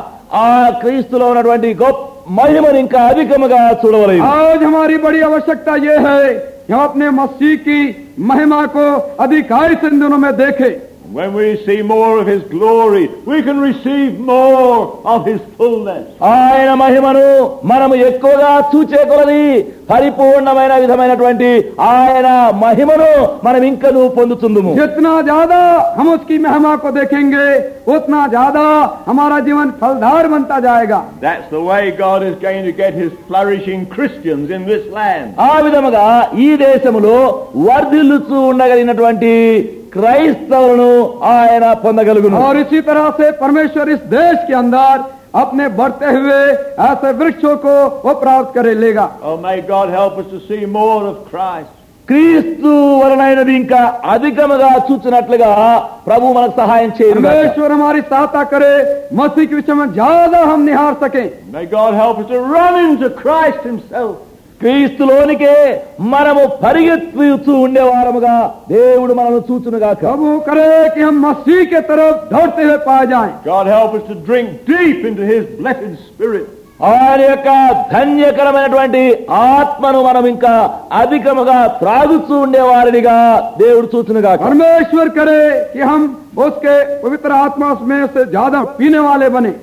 ఆ క్రీస్తులో ఉన్నటువంటి గొప్ప మహిమను ఇంకా అధికముగా చూడవలెను. आज हमारी बड़ी आवश्यकता ये है कि हम अपने मसीह की महिमा को अधिकाई से इन दिनों में देखें. When we see more of His glory, we can receive more of His fullness. ఆయన మహిమను మనము ఎక్కువగా చూచే కొలది పరిపూర్ణమైన విధమైనటువంటి ఆయన మహిమను మనం ఇంకనూ పొందుతుందుము. जितना ज्यादा हम उसकी महिमा को देखेंगे उतना ज्यादा हमारा जीवन फलदार बनता जाएगा. That's the way God is going to get His flourishing Christians in this land. ఆ విధముగా ఈ దేశములో వర్ధిల్లుచూ ఉండగలిగినటువంటి క్రైస్తవులను ఆయన పొందగలుగును. और इसी तरह से परमेश्वर इस देश के अंदर अपने बढ़ते हुए ऐसे वृक्षों को वो प्राप्त करे लेगा. Oh, may God help us to see more of Christ. క్రీస్తు వలనైనది ఇంకా అధికముగా చూచినట్లుగా ప్రభు మనకు సహాయం చేయను. परमेश्वर हमारी सहायता करे, मसीह के विषय में ज्यादा हम निहार सकें. May God help us to run into Christ himself. క్రీస్తులోనికే మనము పరిగెత్తుతూ ఉండేవారముగా దేవుడు మనల్ని చూచునుగాక. प्रभु करे कि हम मसीह के तरफ दौड़ते हुए पाए जाएं. God help us to drink deep into his blessed spirit. ఆయన యొక్క ధన్యకరమైనటువంటి ఆత్మను మనం ఇంకా అధికముగా త్రాగుతూ ఉండేవారినిగా దేవుడు చూచునుగాక. परमेश्वर करे कि हम उसके पवित्र आत्मा में से ज्यादा पीने वाले बने.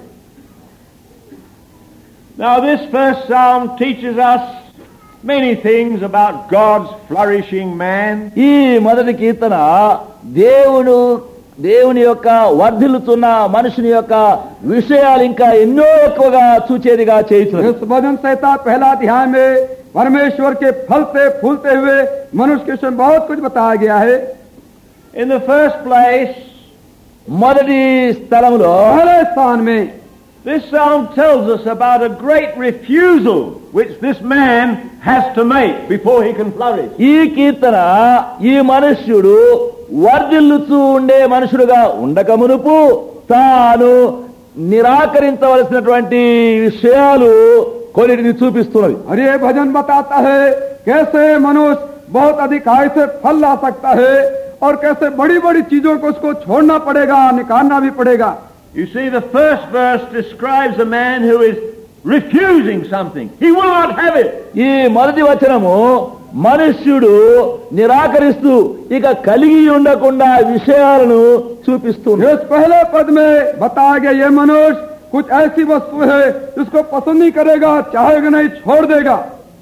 Now this first psalm teaches us many things about God's flourishing man. ఈ మొదటి కీర్తన దేవుడు దేవుని యొక్క వర్ధిల్లుతున్న మనుషుని యొక్క విషయాలు ఇంకా ఎన్నో ఎక్కువగా చూచేదిగా చేస్తున్నారు. इस भजन संहिता पहला अध्याय में परमेश्वर के फलते फूलते हुए मनुष्य के विषय में बहुत कुछ बताया गया है. In the first place, మొదటి స్థలంలో पहले स्थान में this psalm tells us about a great refusal which this man has to make before he can flourish. ఈ కీర్తన ఈ మనుష్యుడు వర్ధిల్లుతూ ఉండే మనుషుడుగా ఉండక మునుపు తాను నిరాకరించవలసినటువంటి విషయాలు కొన్నిటిని చూపిస్తున్నది. और ये भजन बताता है कैसे मनुष्य बहुत अधिक आय से फल ला सकता है और कैसे बड़ी बड़ी चीजों को उसको छोड़ना पड़ेगा, निकालना भी पड़ेगा. You see, the first verse describes a man who is refusing something. He will not have it. ఈ మొదటి వచనము మనుష్యుడు నిరాకరిస్తూ ఇక కలిగి ఉండకుండా విషయాలను చూపిస్తుంది. इस पहले पद में बताया गया ये मनुष्य कुछ ऐसी वस्तु है जिसको पसंद नहीं करेगा, चाहेगा नहीं, छोड़ देगा.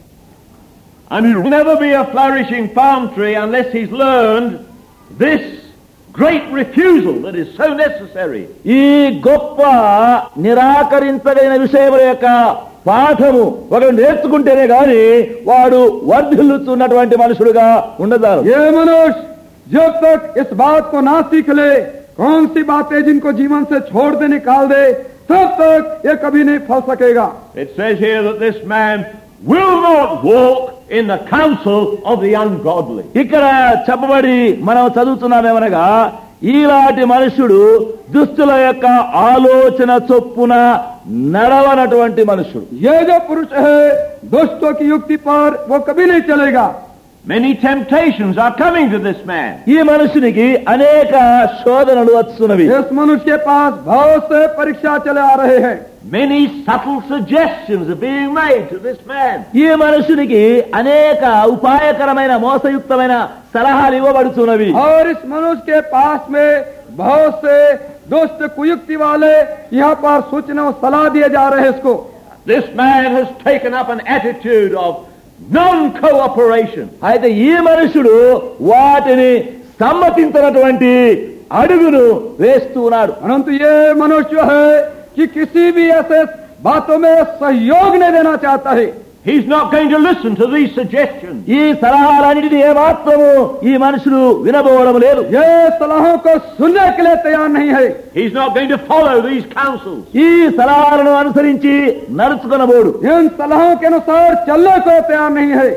And he will never be a flourishing palm tree unless he's learned this great refusal that is so necessary. ఈ గొప్ప నిరాకరించదగిన విషయముల యొక్క పాఠము ఒకరు నేర్చుకుంటేనే గాని వాడు వర్ధిల్లుతున్నటువంటి మనుషుడుగా ఉండదారు. ये मनुष्य जब तक इस बात को ना सीख ले, कौन सी बातें जिनको जीवन से छोड़ दे, निकाल दे, तब तक ये कभी नहीं फल सकेगा. It says here that this man will not walk in the counsel of the ungodly. ఇక్కడ చెప్పబడి మనం చదువుతున్నామేమనగా ఈలాంటి మనుషుడు దుష్టుల యొక్క ఆలోచన చొప్పున నడవనటువంటి మనుషుడు. ये जो पुरुष है दुष्टों की युक्ति पर वो कभी नहीं चलेगा. Many temptations are coming to this man. ఈ మనుషునికి అనేక శోధనలు వస్తున్నవి. इस मनुष्य के पास बहुत से परीक्षा चले आ रहे हैं. Many subtle suggestions are being made to this man. ఈ మనుషునికి అనేక ఉపాయకరమైన మోసయుక్తమైన సలహాలు ఇవ్వబడుతున్నవి. और इस मनुष्य के पास में बहुत से दुष्ट कुयुक्ति वाले यहाँ पर सूचना और सलाह दिए जा रहे हैं इसको. This man has taken up an attitude of non-cooperation. అయితే ఈ మనుషుడు వాటిని సమ్మతించినటువంటి అడుగును వేస్తూ ఉన్నాడు. परंतु ये मनुष्य है कि किसी भी ऐसे बातों में सहयोग नहीं देना चाहता है. He's not going to listen to these suggestions. ఈ సలహాలన్నిటిని ఏమాత్రము ఈ మనుషుడు వినబోవడం లేదు. ये सलाहों को सुनने के लिए तैयार नहीं है. He's not going to follow these counsels. ఈ సలహాలను అనుసరించి నడుచుకొనబోడు. इन सलाहों के अनुसार चलने को तैयार नहीं है.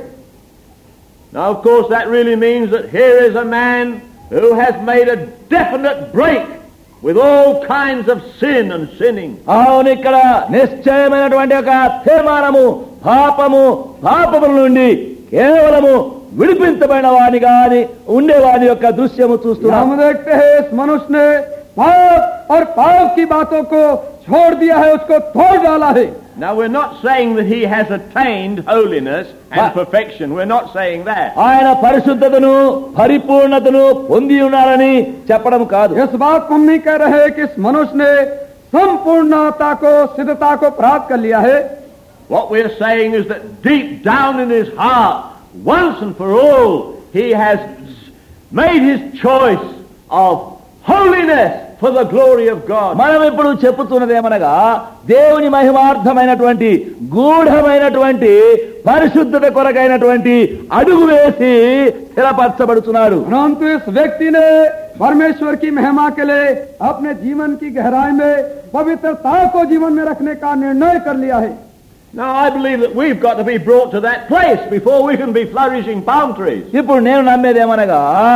Now, of course, that really means that here is a man who has made a definite break with all kinds of sin and sinning. అవును, ఇక్కడ నిశ్చయమైనటువంటి ఒక తీర్మానము పాపము పాపముల నుండి కేవలము విడిపించబడిన వాని గాని ఉండేవాని యొక్క దృశ్యము చూస్తున్నాం. हम देखते हैं इस मनुष्य ने पाप और पाप की बातों को छोड़ दिया है, उसको तोड़ डाला है. Now, we're not saying that he has attained holiness and But- perfection. We're not saying that. ఆయన పరిశుద్ధతను పరిపూర్ణతను పొంది ఉన్నారని చెప్పడం కాదు. इस बात को हम नहीं कह रहे कि इस मनुष्य ने संपूर्णता को, सिद्धता को प्राप्त कर लिया है. What we're saying is that deep down in his heart, once and for all, he has made his choice of holiness for the glory of God. మనం ఇప్పుడు చెప్పుతున్నదేమనగా దేవుని మహిమార్థమైనటువంటి గూఢమైనటువంటి పరిశుద్ధత కొరకైనటువంటి అడుగు వేసి స్థిరపరచబడుతున్నాడు. परंतु इस व्यक्ति ने परमेश्वर की महिमा के लिए अपने जीवन की गहराई में पवित्रता को जीवन में रखने का निर्णय कर लिया है. Now, I believe that we've got to be brought to that place before we can be flourishing palm trees. ఇప్పుడు నేను నమ్మేదేమనగా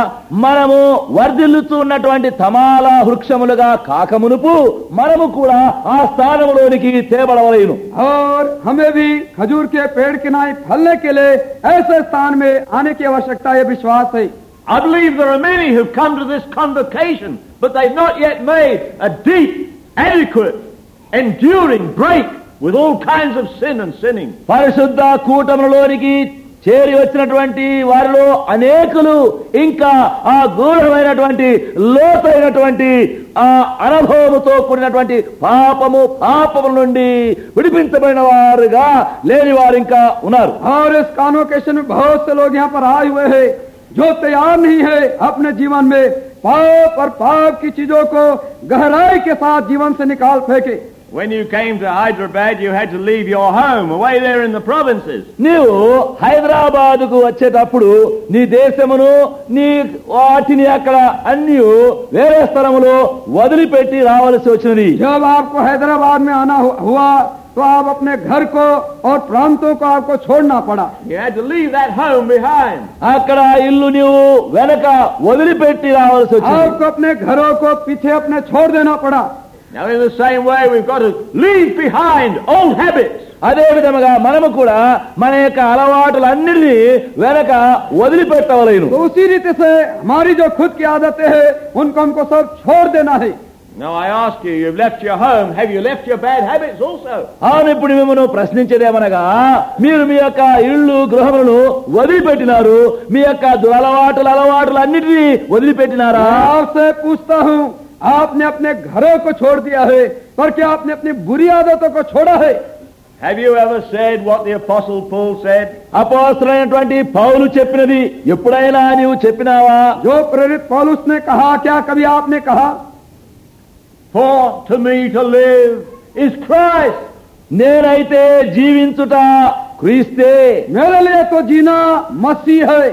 మనము వర్ధిల్లుతూ ఉన్నటువంటి తమాల వృక్షములుగా కాకమునుపు మనము కూడా ఆ స్థానములోనికి తేబడవలేను. और हमें भी खजूर के पेड़ के नाई फलने के लिए ऐसे स्थान में आने की आवश्यकता है, विश्वास है. I believe there are many who've come to this convocation, but they've not yet made a deep, adequate, enduring break with all kinds of sin and sinning. పరిశుద్ధ కూటములోనికి చేరి వచ్చినటువంటి వారిలో అనేకులు ఇంకా ఆ గూఢమైనటువంటి లోతైనటువంటి ఆ అనుభవముతో కూడినటువంటి పాపము పాపము నుండి విడిపించబడిన వారుగా లేని వారు ఇంకా ఉన్నారు. और इस कॉन्वोकेशन में बहुत से लोग यहाँ पर आए हुए हैं जो तैयार नहीं है अपने जीवन में पाप और पाप की चीजों को गहराई के साथ जीवन से निकाल फेंके. When you came to Hyderabad, you had to leave your home away there in the provinces. నీవు హైదరాబాదుకు వచ్చేటప్పుడు నీ దేశమును నీ వాటిని అక్కడ అన్ని వేరే స్థలములో వదిలిపెట్టి రావాల్సి వచ్చినది. जब आपको हैदराबाद में आना हुआ तो आप अपने घर को और प्रांतों को आपको छोड़ना पड़ा. You had to leave that home behind. అక్కడ ఇల్లు నీవు వెనక వదిలిపెట్టి రావాల్సి వచ్చింది. आपको अपने घरों को पीछे अपने छोड़ देना पड़ा. Now in the same way we've got to leave behind old habits. అదే విధముగా మనము కూడా మన యొక్క అలవాటులన్నిటినీ వెనక వదిలిపెట్టవలేను. तो उसी रीति से हमारी जो खुद की आदतें हैं उनको हमको सब छोड़ देना है. Now I ask you, you've left your home, have you left your bad habits also? అవును, ఇప్పుడు మిమ్మల్ని ప్రశ్నించేదేమనగా మీరు మీ యొక్క ఇళ్ళు గృహములను వదిలిపెట్టినారు, మీ యొక్క దురలవాటుల అలవాటులు అన్నిటినీ వదిలిపెట్టినారా? आपसे पूछता हूँ, आपने अपने घरों को छोड़ दिया है पर क्या आपने अपनी बुरी आदतों को छोड़ा है? Have you ever said what the Apostle Paul said? అపోస్తలుడైనటువంటి పౌలు చెప్పినది ఎప్పుడైనా నీవు చెప్పినావా? जो प्रेरित पौलुस ने कहा, क्या कभी आपने कहा? For to me to live is Christ. నేనైతే జీవించుట క్రీస్తే, मेरे लिए तो जीना मसीह है.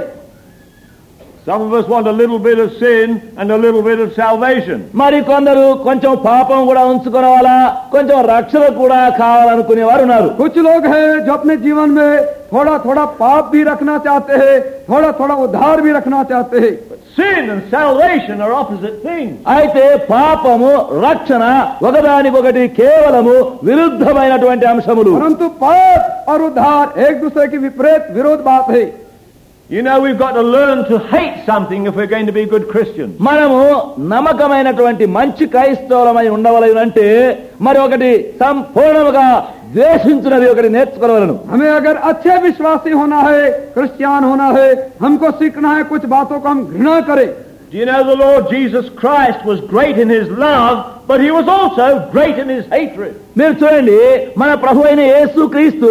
Some of us want a little bit of sin and a little bit of salvation. మరి కొందరు కొంచెం పాపం కూడా ఉంచుకోవాలా, కొంచెం రక్షణ కూడా కావాలనుకునే వారు ఉన్నారు. कुछ लोग हैं जो अपने जीवन में थोड़ा थोड़ा पाप भी रखना चाहते हैं, थोड़ा थोड़ा उद्धार भी रखना चाहते हैं. Sin and salvation are opposite things. అయితే పాపము రక్షణ ఒకదానికొకటి కేవలము విరుద్ధమైనటువంటి అంశములు. परंतु पाप और उद्धार एक दूसरे की विपरीत विरोध बात है. You know, we've got to learn to hate something if we're going to be good Christians. మనము నమ్మకమైనటువంటి మంచి క్రైస్తవులమై ఉండవలనంటే మరి ఒకటి సంపూర్ణముగా ద్వేషించినది ఒకటి నేర్చుకోవాలను. हमें अगर अच्छे विश्वासी होना है, क्रिश्चियन होना है, हमको सीखना है कुछ बातों को हम घृणा करें. Do you know the Lord Jesus Christ was great in his love, but he was also great in his hatred. మీరు చూడండి, మన ప్రభు అయిన యేసు క్రీస్తు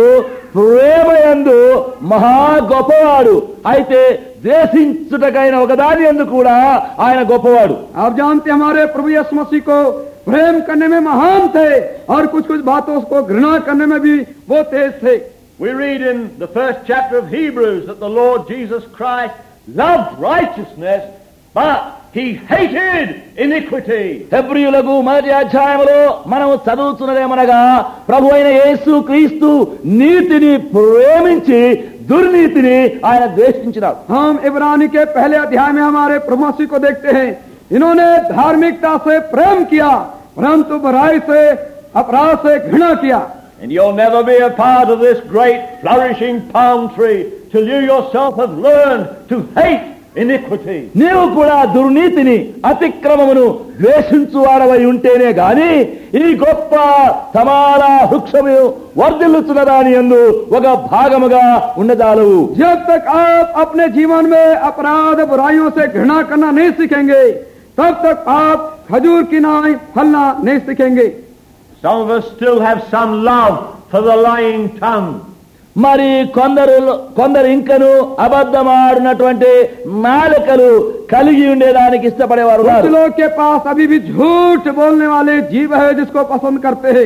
ప్రేమయందు మహా గొప్పవాడు, అయితే ద్వేషించుటకైన ఒకదాని యందు కూడా ఆయన గొప్పవాడు. आप जानते हमारे प्रभु यीशु मसीह को प्रेम करने में महान थे और कुछ कुछ बातों को घृणा करने में भी वो तेज थे. We read in the first chapter of Hebrews that the Lord Jesus Christ loved righteousness, but he hated iniquity. హెబ్రీయులకు మొదటి అధ్యాయములో మనము చదువుతున్నదేమనగా ప్రభు అయిన యేసు క్రీస్తు నీతిని ప్రేమించి దుర్నీతిని ఆయన ద్వేషించినాడు. हम इब्रानी के पहले अध्याय में हमारे प्रभु मसीह को देखते हैं. इन्होंने धार्मिकता से प्रेम किया परंतु बुराई से अपराध से घृणा किया. And you'll never be a part of this great flourishing palm tree till you yourself have learned to hate iniquity. నీవు కూడా దుర్నీతిని అతిక్రమమును ద్వేషించువాడవై ఉంటేనే గాని ఈ గొప్ప సమాన వృక్షము వర్ధిల్లుచున్న దాని యందు ఒక భాగముగా ఉండజాలవు. जब तक आप अपने जीवन में अपराध बुराइयों से घृणा करना नहीं सीखेंगे तब तक आप खजूर की नाई फलना नहीं सीखेंगे. Some of us still have some love for the lying tongue. మరి కొందరు కొందరు ఇంకను అబద్ధమాడినటువంటి నాలుకలు కలిగి ఉండేదానికి ఇష్టపడేవారు. कुछ लोग के पास अभी भी झूठ बोलने वाले जीव है जिसको पसंद करते हैं.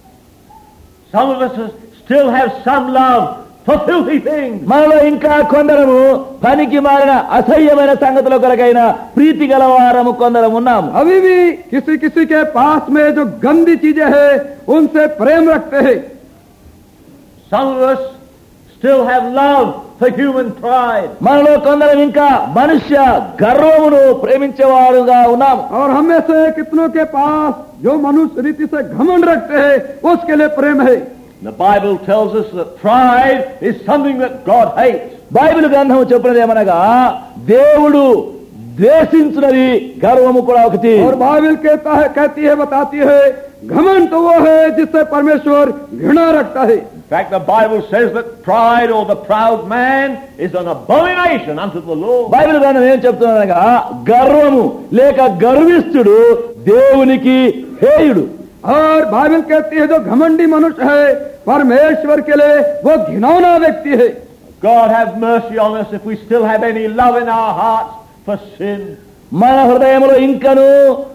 Some of us still have some love for filthy things. మనలో ఇంకా కొందరము పనికి మారిన అసహ్యమైన సంగతుల కొరకైన ప్రీతి గలవారము కొందరం ఉన్నాము. अभी भी किसी किसी के पास में जो गंदी चीजें हैं उनसे प्रेम रखते हैं. Some of us still have love for human pride. మనలో కొందరు ఇంకా మనుష్య గర్వమును ప్రేమించేవారుగా ఉన్నాం. और हम में से कितनों के पास जो मनुष्य रीति से घमंड रखते हैं उसके लिए प्रेम है. The Bible tells us that pride is something that God hates. Bible గ్రంథం చెప్పినది ఏమనగా దేవుడు ద్వేషించున్నది గర్వము కూడా ఒకటి. और बाइबल कहता है कहती है बताती है घमंड तो वो है जिससे परमेश्वर घृणा रखता है. In fact, the Bible says that pride or the proud man is an abomination unto the Lord. Bible గ్రంథం ఏం చెప్తున్నదనగా గర్వము లేక గర్విష్ఠుడు దేవునికి హేయుడు. और बाइबल कहती है जो घमंडी मनुष्य है परमेश्वर के लिए वो घिनौना व्यक्ति है. God have mercy on us if we still have any love in our hearts for sin. మన హృదయములో ఇంకను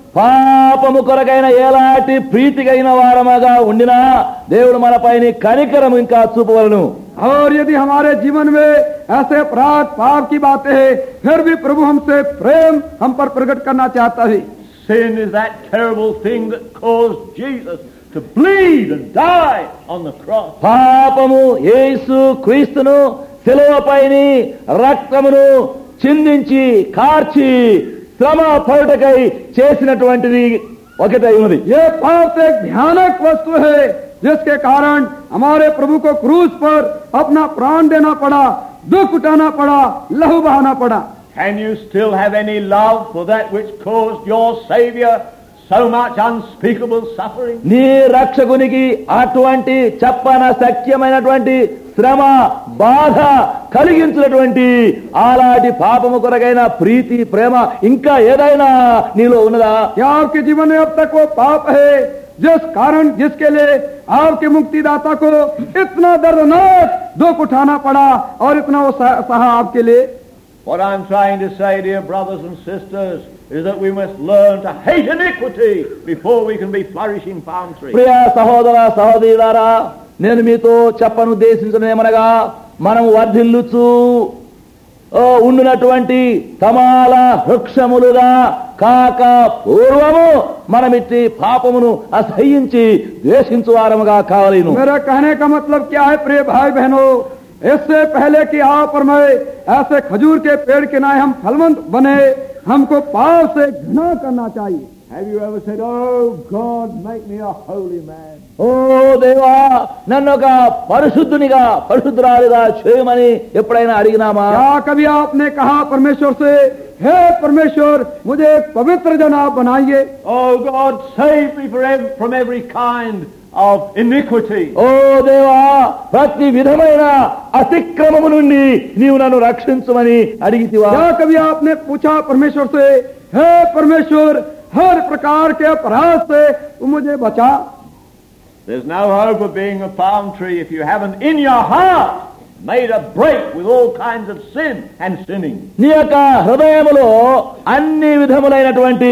పాపము కొరకైన ఎలాంటి ప్రీతికైన వారముగా ఉండినా దేవుడు మనపైన కనికరము ఇంకా చూపవలను. और यदि हमारे जीवन में ऐसे अपराध पाप की बातें हैं फिर भी प्रभु हमसे प्रेम हम पर प्रकट करना चाहता है. Sin is that terrible thing that caused Jesus to bleed and die on the cross. పాపము యేసు క్రీస్తును శిలువపైని రక్తమును చిందించి కార్చి శ్రమ పడుటకై చేసినటువంటిది ఒకటై ఉన్నది. ये पाप एक भयानक वस्तु है जिसके कारण हमारे प्रभु को क्रूस पर अपना प्राण देना पड़ा, दुख उठाना पड़ा, लहू बहाना पड़ा. Can you still have any love for that which caused your Savior so much unspeakable suffering? నీ రక్షకునికి అటువంటి చెప్పన సత్యమైనటువంటి శ్రమ బాధ కలిగించినటువంటి అలాంటి పాపము కొరకైన ప్రీతి ప్రేమ ఇంకా ఏదైనా నీలో ఉన్నదా? क्या आपके जीवन में अब तक वो पाप है जिस कारण जिसके लिए आपके मुक्तिदाता को इतना दर्दनाक दुख उठाना पड़ा और इतना वो सहा आपके लिए? What I'm trying to say, dear brothers and sisters, is that we must learn to hate iniquity before we can be flourishing palm trees. ప్రియ సహోదర సహోదరులారా, నేను మీతో చెప్పను ఉద్దేశించనేమనగా మనం వర్ధిల్లుచు ఉండునటువంటి తమాల వృక్షములుగా కాక పూర్వము మనమిట్టి పాపమును అసహ్యించి ద్వేషించు వారముగా కావలేను. मेरा कहने का मतलब क्या है प्रिय भाई बहनों, इससे पहले कि आप और मैं ऐसे खजूर के पेड़ के नाए हम फलवंत बने हमको पाप से घृणा करना चाहिए. Have you ever said, "Oh God, make me a holy man"? ఓ దేవా నన్ను ఒక పరిశుద్ధునిగా పరిశుద్ధురాలిగా చేయమని ఎప్పుడైనా అడిగినామా? क्या कभी आपने कहा परमेश्वर से, हे परमेश्वर मुझे एक पवित्र जन आप बनाइए? Oh God, save me from every kind of iniquity. ఓ దేవా ప్రతి విధమైన అతిక్రమము నుండి నీవు నన్ను రక్షించమని అడిగితివా? क्या कभी आपने पूछा परमेश्वर से, हे परमेश्वर हर प्रकार के अपराध से तू मुझे बचा? There's no hope of being a palm tree if you haven't in your heart made a break with all kinds of sin and sinning. నీ యొక్క హృదయములో అన్ని విధములైనటువంటి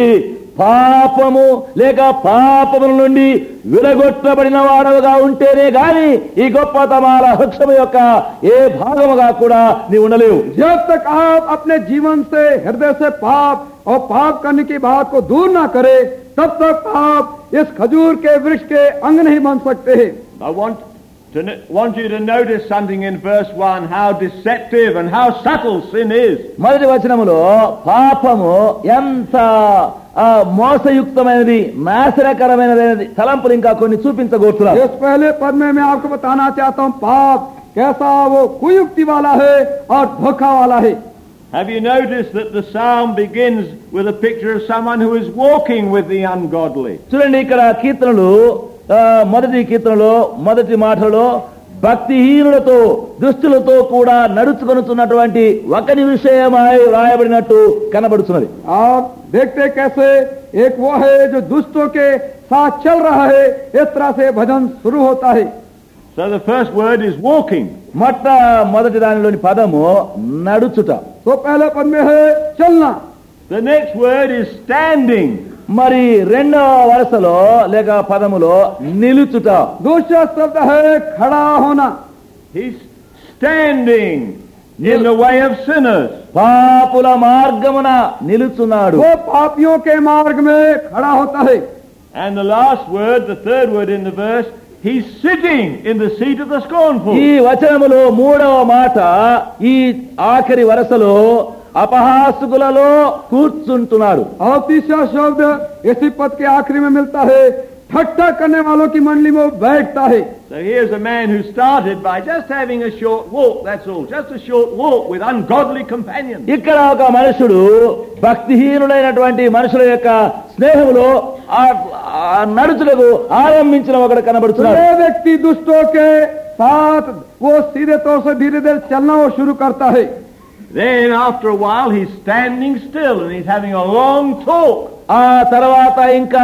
పాపము లేక పాపముల నుండి విడగొట్టబడిన వాడవుగా ఉంటేనే గాని ఈ గొప్ప తమాల వృక్షము యొక్క ఏ భాగముగా కూడా నీ ఉండలేవు. जब तक आप अपने जीवन से हृदय से पाप और पाप करने की बात को दूर ना करे तब तक आप इस खजूर के वृक्ष के अंग नहीं बन सकते हैं. I want to want you to notice something in verse one, how deceptive and how subtle sin is. మొదటి వచనములో పాపము ఎంత మోసయుక్తమైనది నాశనకరమైనది తలంపులు ఇంకా కొన్ని చూపించగోరుతున్నారు. इस पहले पद में मैं आपको बताना चाहता हूँ पाप कैसा वो कुयुक्ति वाला है और धोखा वाला है. Have you noticed that the psalm begins with a picture of someone who is walking with the ungodly? చూడండి ఇక్కడ కీర్తనలు మొదటి కీర్తనలో మొదటి మాటలో భక్తిహీనులతో దుష్టులతో కూడా నడుచుకొనుతున్నటువంటి ఒకని విషయమై రాయబడినట్టు కనబడుతున్నది. आप देखते कैसे एक वो है जो दुष्टों के साथ चल रहा है, इस तरह से भजन शुरू होता है. So the first word is walking. మొట్ట మొదటి దానిలోని పదము నడుచుట. तो पहले पद में है चलना. The next word is standing. మరి రెండవ వరుసలో లేక పదములో నిలుచుట. दूसरा शब्द है खड़ा होना. He's standing in the way of sinners. పాపుల మార్గమున నిలుచున్నాడు. वो पापियों के मार्ग में खड़ा होता है. And the last word, the third word in the verse, he's sitting in the seat of the scornful. ఈ వచనములో మూడవ మాట ఈ ఆఖరి వరసలో అపహాసకులలో కూర్చుంటున్నాడు. और तीसरा शब्द इसी पद के आखिरी में मिलता है, ठट्ठा करने वालों की मंडली में वो बैठता है. So here's a man who started by just having a short walk, that's all, just a short walk with ungodly companions. ఇక్కడ ఒక మనుషుడు భక్తిహీనుడైనటువంటి మనుషుల యొక్క స్నేహములో ఆ నడుచులకు ఆరంభించిన ఒకడు కనబడుతున్నాడు. ये व्यक्ति दुष्टों के साथ वो सीधे तौर से धीरे धीरे चलना वो शुरू करता है. Then after a while he's standing still and he's having a long talk. ఆ తర్వాత ఇంకా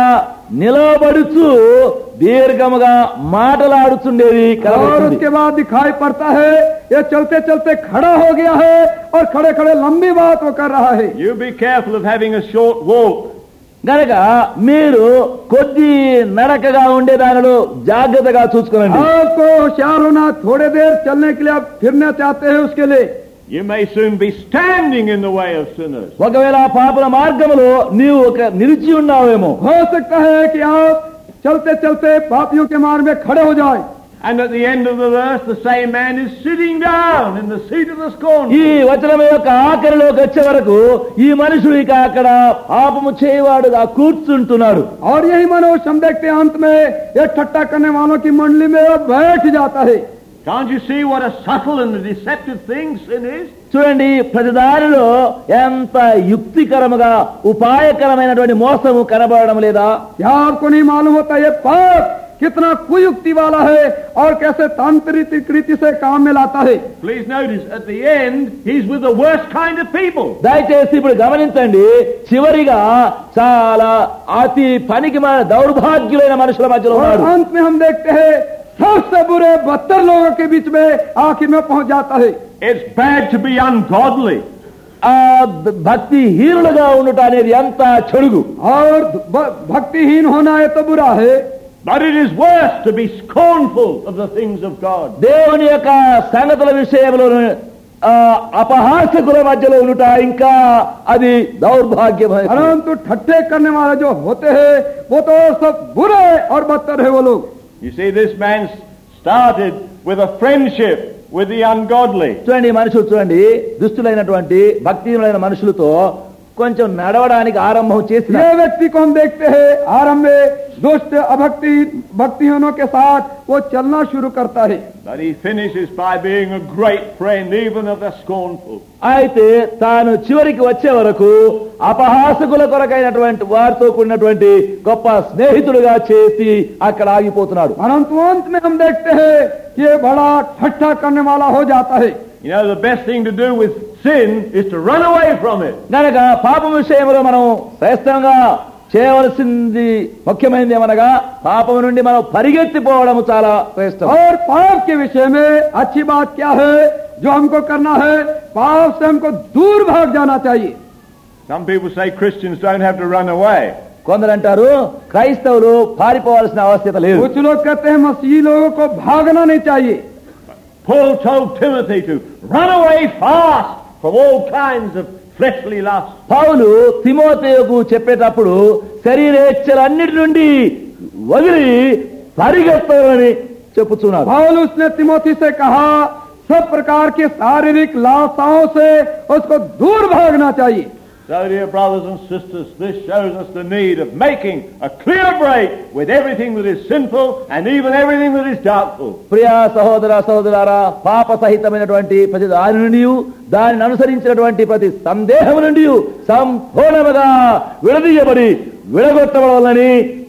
నిలబడుచు దీర్ఘముగా మాటలాడుతుండేది और కనబడుతుంది. उसके बाद दिखाई पड़ता है ये चलते चलते खड़ा हो गया है और खड़े खड़े लंबी बात वो कर रहा है. You be careful of having a short walk. గనక మీరు కొద్ది నడకగా ఉండే దానిలో జాగ్రత్తగా చూసుకోండి. आपको होशियार होना, थोड़े देर चलने के लिए आप फिरना चाहते हैं उसके लिए. You may soon be standing in the way of sinners. ఒకవేళ ఆ పాపల మార్గములో నీవు ఒక నిలిచి ఉన్నావేమో. हो सकता है कि आप चलते चलते पापियों के मार्ग में खड़े हो जाए. And at the end of the verse, the same man is sitting down in the seat of the scornful. ఈ వచనం యొక్క ఆఖరిలోకి వచ్చే వరకు ఈ మనుషుడు ఇక అక్కడ పాపము చేయవాడుగా కూర్చుంటున్నాడు. और यही मनुष्य हम देखते हैं अंत में ये ठट्टा करने वालों की मंडली में वो बैठ जाता है. Can't you see what a subtle and a deceptive thing sin is? చూడండి, ప్రతిదానిలో ఎంత యుక్తికరముగా ఉపాయకరమైనటువంటి మోసము కనబడడం లేదా? क्या आपको नहीं मालूम होता ये पाप कितना कुयुक्ति वाला है और कैसे तांत्रिक रीति से काम में लाता है? Please notice, at the end, he's with the worst kind of people. దయచేసి ఇప్పుడు గమనించండి, చివరిగా చాలా అతి పనికి మన దౌర్భాగ్యులైన మనుషుల మధ్యలో और ఉన్నాడు. अंत में हम देखते हैं सबसे बुरे बदतर लोगों के बीच में आखिर में पहुंच जाता है. It's bad to be ungodly. ఆ భక్తిహీనులుగా ఉండుట అనేది ఎంత చెడుగు. और भ- भक्तिहीन होना ये तो बुरा है, But it is worse to be scornful of the things of God. దేవుని యొక్క సంగతుల విషయంలో ఆ, అపహాసకుల మధ్యలో ఉండుట ఇంకా అది దౌర్భాగ్యమైన. परंतु ठट्ठे करने वाले जो होते हैं वो तो सब बुरे और बदतर है वो लोग. You see, this man started with a friendship with the ungodly. చూడండి, ఈ మనుషులు చూడండి, దుష్టులైనటువంటి భక్తిహీనులైన మనుషులతో కొంచెం నడవడానికి ఆరంభం చేసిన ये व्यक्ति को हम देखते हैं आरंभ में दुष्ट अभक्ति भक्तिहीनों के साथ वो चलना शुरू करता है. But he finishes by being a great friend even of the scornful. అయితే తాను చివరికి వచ్చే వరకు అపహాసకుల కొరకైనటువంటి వారితో కూడినటువంటి గొప్ప స్నేహితుడుగా చేసి అక్కడ ఆగిపోతున్నాడు. परंतु अंत में हम देखते हैं कि ये बड़ा ठट्ठा करने वाला हो जाता है. You know, the best thing to do with sin is to run away from it. కనుక పాపం విషయంలో మనం శ్రేష్టంగా చేయవలసింది ముఖ్యమైనది ఏమనగా పాపం నుండి మనం పరిగెత్తిపోవడం చాలా శ్రేష్టం. और पाप के विषय में अच्छी बात क्या है जो हमको करना है, पाप से हमको दूर भाग जाना चाहिए. Some people say Christians don't have to run away. కొందరు అంటారు క్రైస్తవులు పారిపోవాల్సిన అవశ్యకత లేదు. कुछ लोग कहते हैं मसीही लोगों को भागना नहीं चाहिए. Paul told Timothy to run away fast from all kinds of fleshly lusts. పౌలు తిమోతేయుకు చెప్పేటప్పుడు శరీరేచ్ఛలన్నిటి నుండి వదిలి పరిగెత్తాలని చెప్పుచున్నారు. पौलुस ने तिमोथी से कहा सब प्रकार की शारीरिक लालसाओं से उसको दूर भागना चाहिए. So, dear brothers and sisters, this shows us the need of making a clear break with everything that is sinful and even everything that is doubtful. Priya సహోదర సహోదరారా, పాప సహితమైనటువంటి ప్రతి దాని నుండి దానిని అనుసరించినటువంటి ప్రతి సందేహం నుండి సంపూర్ణముగా విడదీయబడి విడగొట్టబడాలని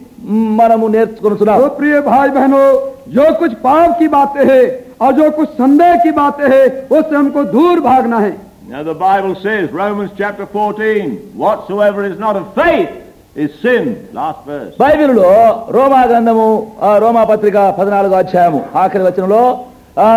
మనము నేర్చుకుంటున్నాం. तो प्रिय भाई बहनों, जो कुछ पाप की बातें हैं और जो कुछ संदेह की बातें हैं उससे हमको दूर भागना है. Now the Bible says, Romans chapter fourteen, whatsoever is not of faith is sin. Last verse. బైబిలులో రోమా గ్రంథము ఆ రోమా పత్రిక పద్నాలుగో అధ్యాయము ఆఖరి వచనంలో ఆ,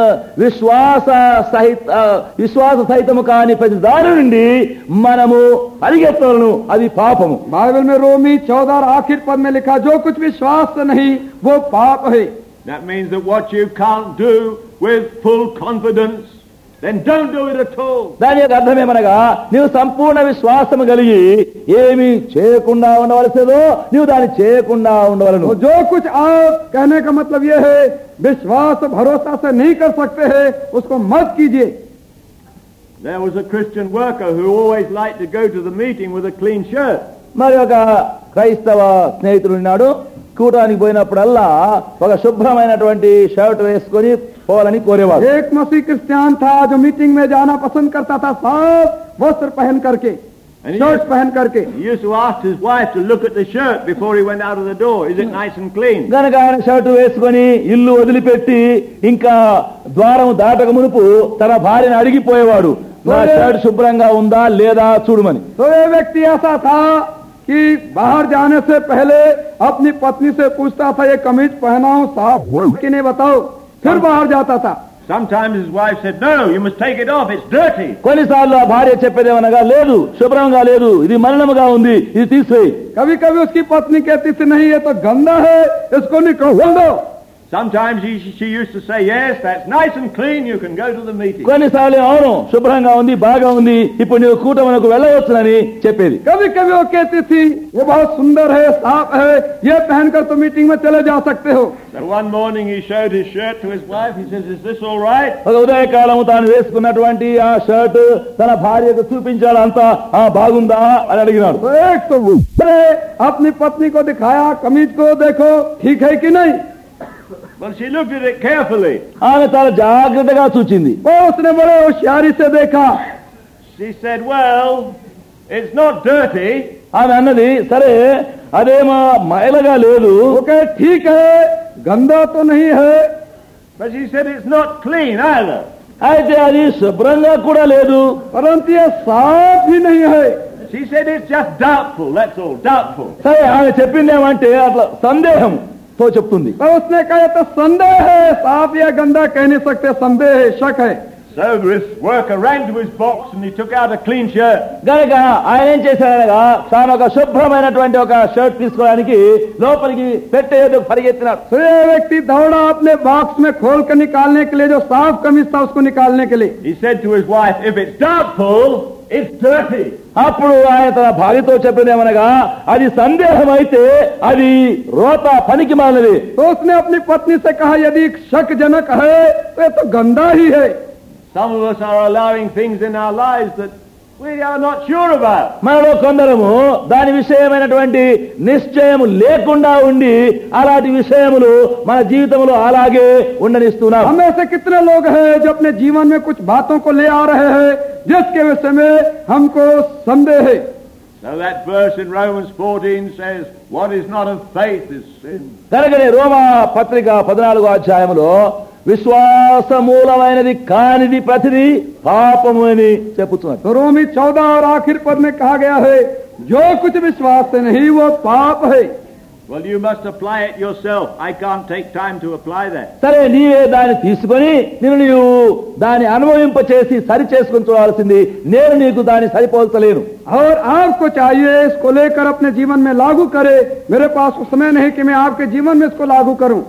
విశ్వాస సహిత ఆ, విశ్వాస సహితము కాని ప్రతి దారి నుండి మనము పరిగెత్తలను, అది పాపము. बाइबल में रोमी चौदह और आखिर पद में लिखा जो कुछ विश्वास से नहीं वो पाप है. That means that what you can't do with full confidence then don't do it at all. దాని యొక్క అర్థమేమనగా నీవు సంపూర్ణ విశ్వాసము కలిగి ఏమి చేయకుండా ఉండవలసిందో నీవు దాన్ని చేయకుండా ఉండవలను. तो जो कुछ आप कहने का मतलब ये है विश्वास भरोसा से नहीं कर सकते हैं उसको मत कीजिए. There was a Christian worker who always liked to go to the meeting with a clean shirt. మరి ఒక క్రైస్తవ స్నేహితుడు ఉన్నాడు. కూటానికి పోయినప్పుడల్లా ఒక శుభ్రమైనటువంటి షర్ట్ వేసుకొని పోవాలని కోరేవాడు. एक मसीह क्रिश्चियन था जो मीटिंग में जाना पसंद करता था साफ वस्त्र पहन करके, शर्ट पहन करके. He used to ask his wife to look at the shirt before he went out of the door. Is it nice and clean? గనక ఆయన షర్టు వేసుకొని ఇల్లు వదిలిపెట్టి ఇంకా ద్వారం దాటక మునుపు తన భార్యను అడిగిపోయేవాడు, నా షర్ట్ శుభ్రంగా ఉందా లేదా చూడమని. तो ये व्यक्ति ऐसा था कि बाहर जाने से पहले अपनी पत्नी से पूछता था ये कमीज पहना हूं साफ कि नहीं बताओ, फिर बाहर जाता था. Sometimes his wife said, no, you must take it off, it's dirty. కొన్నిసార్లు ఆ భార్య చెప్పేదేమనగా, లేదు శుభ్రంగా లేదు, ఇది మలినముగా ఉంది, ఇది తీసేయి. कभी कभी उसकी पत्नी कहती थी नहीं ये तो गंदा है इसको निकाल दो. Sometimes he, she used to say, yes, that's nice and clean, you can go to the meeting. కొన్నిసార్లు అవును శుభ్రంగా ఉంది బాగా ఉంది ఇప్పుడు నీవు కూటమునకు వెళ్ళవచ్చునని చెప్పేది. कभी कभी वो कहती थी ये बहुत सुंदर है साफ है ये पहनकर तो मीटिंग में चले जा सकते हो. So one morning he showed his shirt to his wife. He says, is this all right? ఒక ఉదయకాలము తాను వేసుకున్నటువంటి ఆ షర్ట్ తన భార్యకు చూపించాడు. అంతా ఆ బాగుందా అని అడిగినాడు. तो एक तो अपनी पत्नी को दिखाया कमीज को देखो ठीक है कि नहीं. Well, she looked at it carefully. ఆమె చాలా జాగ్రత్తగా చూచింది. वो उसने बड़े होशियारी से देखा. She said, well, it's not dirty. ఆమె అన్నది సరే అదేమో మైలగా లేదు. ఓకే ठीक है गंदा तो नहीं है. But she said it's not clean either. అయితే అది శుభ్రంగా కూడా లేదు. परंतु ये साफ भी नहीं है. She said it's just doubtful, that's all, doubtful. సరే ఆమె చెప్పిందేమంటే అట్లా సందేహం తో చెప్తుంది. तो उसने कहा तो संदेह है साफ या गंदा कह नहीं सकते संदेह है शक है. So this worker ran to his box and he took out a clean shirt. గనక ఆయన ఏం చేశాడనగా తాను ఒక శుభ్రమైనటువంటి ఒక షర్ట్ తీసుకోవడానికి లోపలికి పెట్టేందుకు పరిగెత్తినాడు. तो ये व्यक्ति दौड़ा अपने बॉक्स में खोल कर निकालने के लिए जो साफ कमीज था उसको निकालने के लिए. He said to his wife, if it's doubtful, it's dirty. అప్పుడు ఆయన తన భార్యతో చెప్పినేమనగా అది సందేహం అయితే అది రోత పనికి మాలినది. तो उसने अपनी पत्नी से कहा यदि शकजनक है तो ये तो गंदा ही है. Some of us are allowing things in our lives that we are not sure about. మనలో కొందరము దాని విషయమైనటువంటి నిశ్చయం లేకుండా ఉండి అలాంటి విషయములు మన జీవితంలో అలాగే ఉండనిస్తున్నాం. हम ऐसे कितने लोग हैं जो अपने जीवन में कुछ बातों को ले आ रहे हैं जिसके विषय में हमको संदेह है. So that verse in Romans fourteen says, what is not of faith is sin. కనుకనే రోమా పత్రిక పద్నాలుగో అధ్యాయములో విశ్వాస మూలమైనది కానిది ప్రతిది పాపము అని చెప్పుతున్నారు. तो रोमी चौदह और आखिर पद में कहा गया है जो कुछ विश्वास से नहीं वो पाप है. Well, you must apply it yourself. I can't take time to apply that. సరే నీవే దాన్ని తీసుకొని నేను నీవు దాన్ని అనుభవింప చేసి సరి చేసుకుని చూడాల్సింది. నేను నీకు దాన్ని సరిపోల్చలేను. और आपको चाहिए इसको लेकर अपने जीवन में लागू करे. मेरे पास उस समय नहीं कि मैं आपके जीवन में इसको लागू करूं.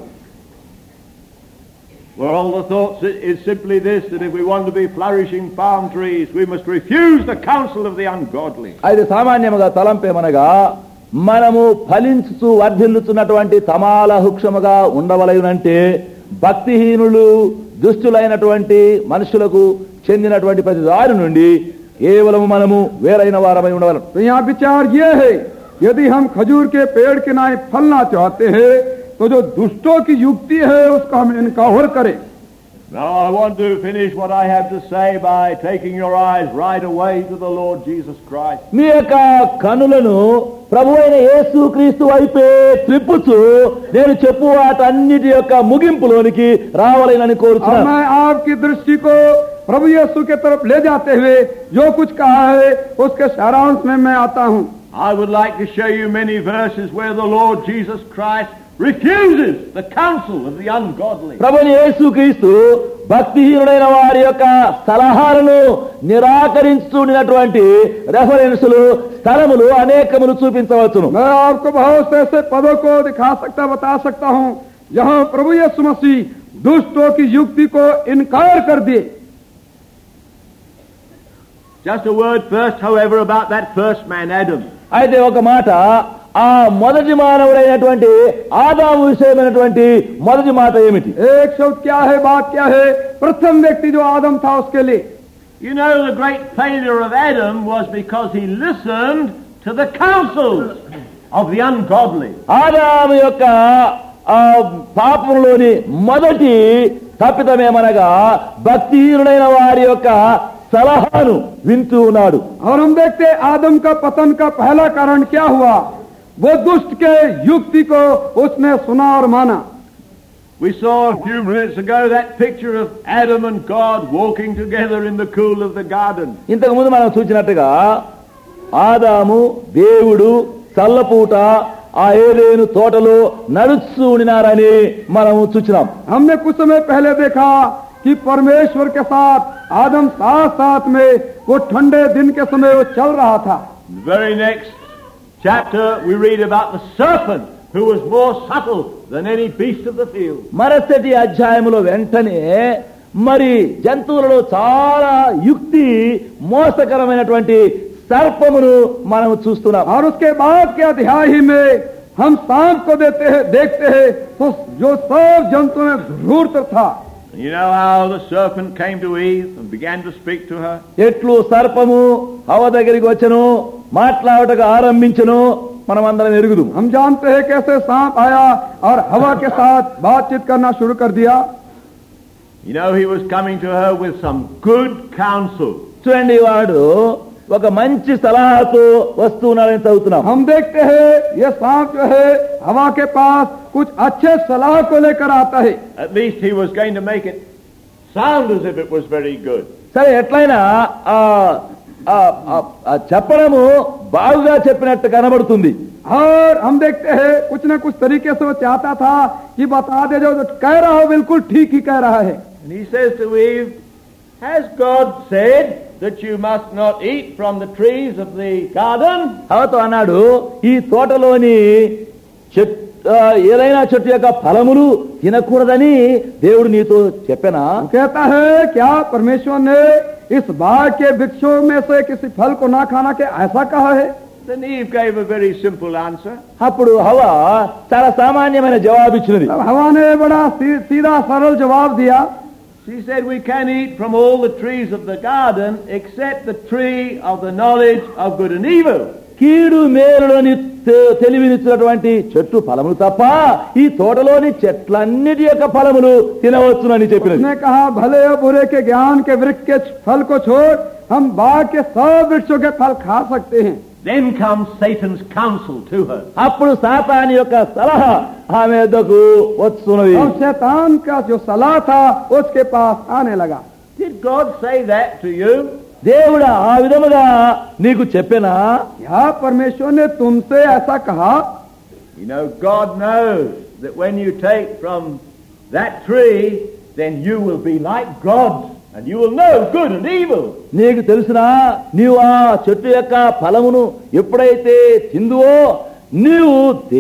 Well, all the thoughts is simply this, that if we want to be flourishing palm trees, we must refuse the counsel of the ungodly. అయితే సామాన్యముగా తలంపేమనగా మనము ఫలించుతూ వర్ధిల్లుతున్నటువంటి తమాల వృక్షముగా ఉండవలయునంటే భక్తిహీనులు దుష్టులైనటువంటి మనుషులకు చెందినటువంటి ప్రతి దారి నుండి కేవలం మనము వేరైన వారమై ఉండవలం. तो यहाँ विचार ये है यदि हम खजूर के पेड़ के नाए फलना चाहते हैं तो जो दुष्टों की युक्ति है उसका हम इनकार करें. Now I want to finish what I have to say by taking your eyes right away to the Lord Jesus Christ. మీ యొక్క కనులను ప్రభువైన యేసు క్రీస్తు వైపే త్రిప్పుచు నేను చెప్పు వాటన్నిటి యొక్క ముగింపులోనికి రావాలని और కోరుతున్నాను. मैं आपकी दृष्टि को प्रभु यीशु के तरफ ले जाते हुए जो कुछ कहा है उसके सारांश में मैं आता हूँ. I would like to show you many verses where the Lord Jesus Christ refuses the counsel of the ungodly. ప్రభువైన యేసు క్రీస్తు భక్తిహీనుడైన వారి యొక్క సలహాలను నిరాకరించుతున్నటువంటి రెఫరెన్సులు స్థలములు అనేకములు చూపించవచ్చును. मैं आपको बहुत से ऐसे पदों को दिखा सकता बता सकता हूँ जहाँ प्रभु यीशु मसीह दुष्टों की युक्ति को इनकार कर दिए. Just a word first, however, about that first man, Adam. అయితే ఒక మాట ఆ మొదటి మానవుడైనటువంటి ఆదాము విషయమైనటువంటి మొదటి మాట ఏమిటి? एक शब्द क्या है, बात क्या है? प्रथम व्यक्ति जो आदम था उसके लिए, You know, the great failure of Adam was because he listened to the counsels of the ungodly. ఆదాము యొక్క ఆ పాపంలోని మొదటి తప్పిదమేమనగా భక్తిహీనుడైన వారి యొక్క సలహాను వింటూ ఉన్నాడు. और हम देखते आदम का पतन का पहला कारण क्या हुआ? वो दुष्ट के युक्ति को उसने सुना और माना. We saw a few minutes ago that picture of Adam and God walking together in the cool of the garden. ఇంతకు ముందు మనం చూసినట్టుగా ఆదాము దేవుడు చల్లపూట ఆ ఏదేను తోటలో నడుస్తూ ఉండినారని మనము చూచినాం. हमने कुछ समय पहले देखा कि परमेश्वर के साथ आदम साथ साथ में वो ठंडे दिन के समय वो चल रहा था. The very next chapter we read about the serpent who was more subtle than any beast of the field. మరుసటి అధ్యాయములో వెంటనే మరి జంతువులలో చాలా యుక్తి మోసకరమైనటువంటి సర్పమును మనం చూస్తున్నాం. और उसके बाद के अध्याय ही में हम सांप को देते हैं देखते हैं तो जो सब जंतु में घूरत था. You know how the serpent came to Eve and began to speak to her? ఎట్లు సర్పము హవ్వ దగ్గరికి వచ్చెను, మాట్లాడటకు ఆరంభించెను, మనమందరం ఎరుగుదు. हम जानते हैं कैसे सांप आया और हवा के साथ बातचीत करना शुरू कर दिया. You know, he was coming to her with some good counsel. చూడండి, వాడు ఒక మంచి సలహాతో వస్తున్నాడని చదువుతున్నాం. हम देखते हैं ये सांप जो है हवा के पास कुछ अच्छे सलाह को लेकर आता है. At least he was going to make it sound as if it was very good. సరే, ఎట్లయినా ఆ ఆ- ఆ- ఆ చెప్పడము బాగుగా చెప్పినట్టు కనబడుతుంది. और हम देखते हैं कुछ न कुछ तरीके से वो चाहता था कि बता दे जो जो कह रहा हो बिल्कुल ठीक ही कह रहा है. And he says to Eve, Has God said that you must not eat from the trees of the garden? హవతో అన్నాడు, ఈ తోటలోని చెట్ ఆ, ఏదైనా చెట్టు యొక్క ఫలములు తినకూడదని దేవుడు నీతో చెప్పెనా? वो कहता है क्या परमेश्वर ने इस बाग के वृक्षों में से किसी फल को ना खाना के ऐसा कहा है? Then Eve gave a very simple answer. అప్పుడు హవ చాలా సామాన్యమైన జవాబు ఇచ్చినది. तब हवा ने बड़ा सी- सीधा सरल जवाब दिया. She said, We can eat from all the trees of the garden except the tree of the knowledge of good and evil. కీడు మేలులోని తె- తెలివినిచ్చినటువంటి చెట్టు ఫలములు తప్ప ఈ తోటలోని చెట్లన్నిటి యొక్క ఫలములు తినవచ్చునని చెప్పినది. उसने कहा भले और बुरे के ज्ञान के वृक्ष के फल को छोड़ हम बाग के सब वृक्षों के फल खा सकते हैं. Then comes Satan's counsel to her. అప్పుడు సాతాను యొక్క సలహా ఆమె వద్దకు వస్తున్నది. और शैतान का जो सलाह था उसके पास आने लगा. Did God say that to you? దేవుడు ఆ విధముగా నీకు చెప్పెనా? क्या परमेश्वर ने तुमसे ऐसा कहा? You know, God knows that when you take from that tree, then you will be like God, and you will know good and evil. నీకు తెలుసునా, నీవు ఆ చెట్టు యొక్క ఫలమును ఎప్పుడైతే తిందువో నీవు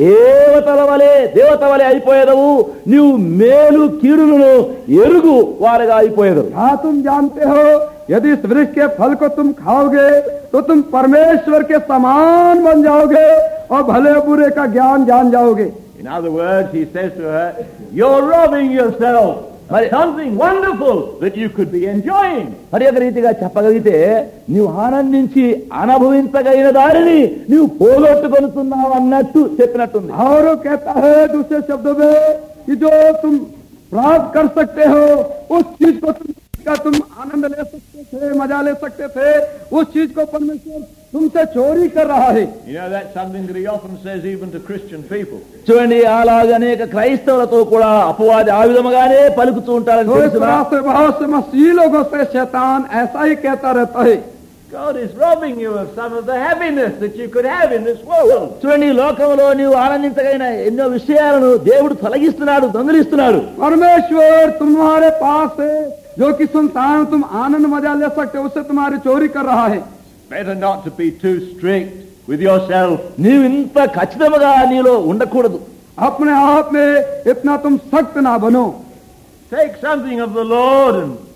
దేవతల వలె దేవత వలె అయిపోయేదవు, నీవు మేలు కీడులను ఎరుగు వారుగా అయిపోయేదవు. क्या तुम जानते हो यदि इस वृक्ष के फल को तुम खाओगे तो तुम परमेश्वर के समान बन जाओगे और भले बुरे का ज्ञान जान जाओगे. In other words, he says to her, You're robbing yourself of something wonderful that you could be enjoying. మరి ఒక రీతిగా చెప్పగలిగితే నీవు ఆనందించి అనుభవించగలిగిన దానిని నీవు పోగొట్టుకొనుతున్నావు అన్నట్టు చెప్పినట్టుంది. और वो कहता है दूसरे शब्दों में कि जो तुम प्राप्त कर सकते हो उस चीज को तुम का तुम आनंद ले सकते थे, मजा ले सकते थे, उस चीज को परमेश्वर तुमसे चोरी कर रहा है. You know, that's something that he often says even to Christian people. చూడండి, అలాగే అనేక క్రైస్తవులతో కూడా అపవాది ఆ విధముగానే పలుకుతూ ఉంటారని तो इस తెలుసునా? तरह से बहुत से मसीही लोगों से शैतान ऐसा ही कहता रहता है. God is robbing you of some of the happiness that you could have in this world. చూడండి, ఈ లోకంలో నీవు ఆనందించగలిగిన ఎన్నో విషయాలను దేవుడు తొలగిస్తున్నాడు, దొంగిలిస్తున్నాడు. परमेश्वर तुम्हारे पास है जो कि संसार में तुम आनंद मजा ले सकते हो उससे तुम्हारी चोरी कर रहा है. Better not to be too strict with yourself. నీవు ఇంత ఖచ్చితంగా నీలో ఉండకూడదు. अपने आप में इतना तुम सख्त ना बनो. Take something of the Lord and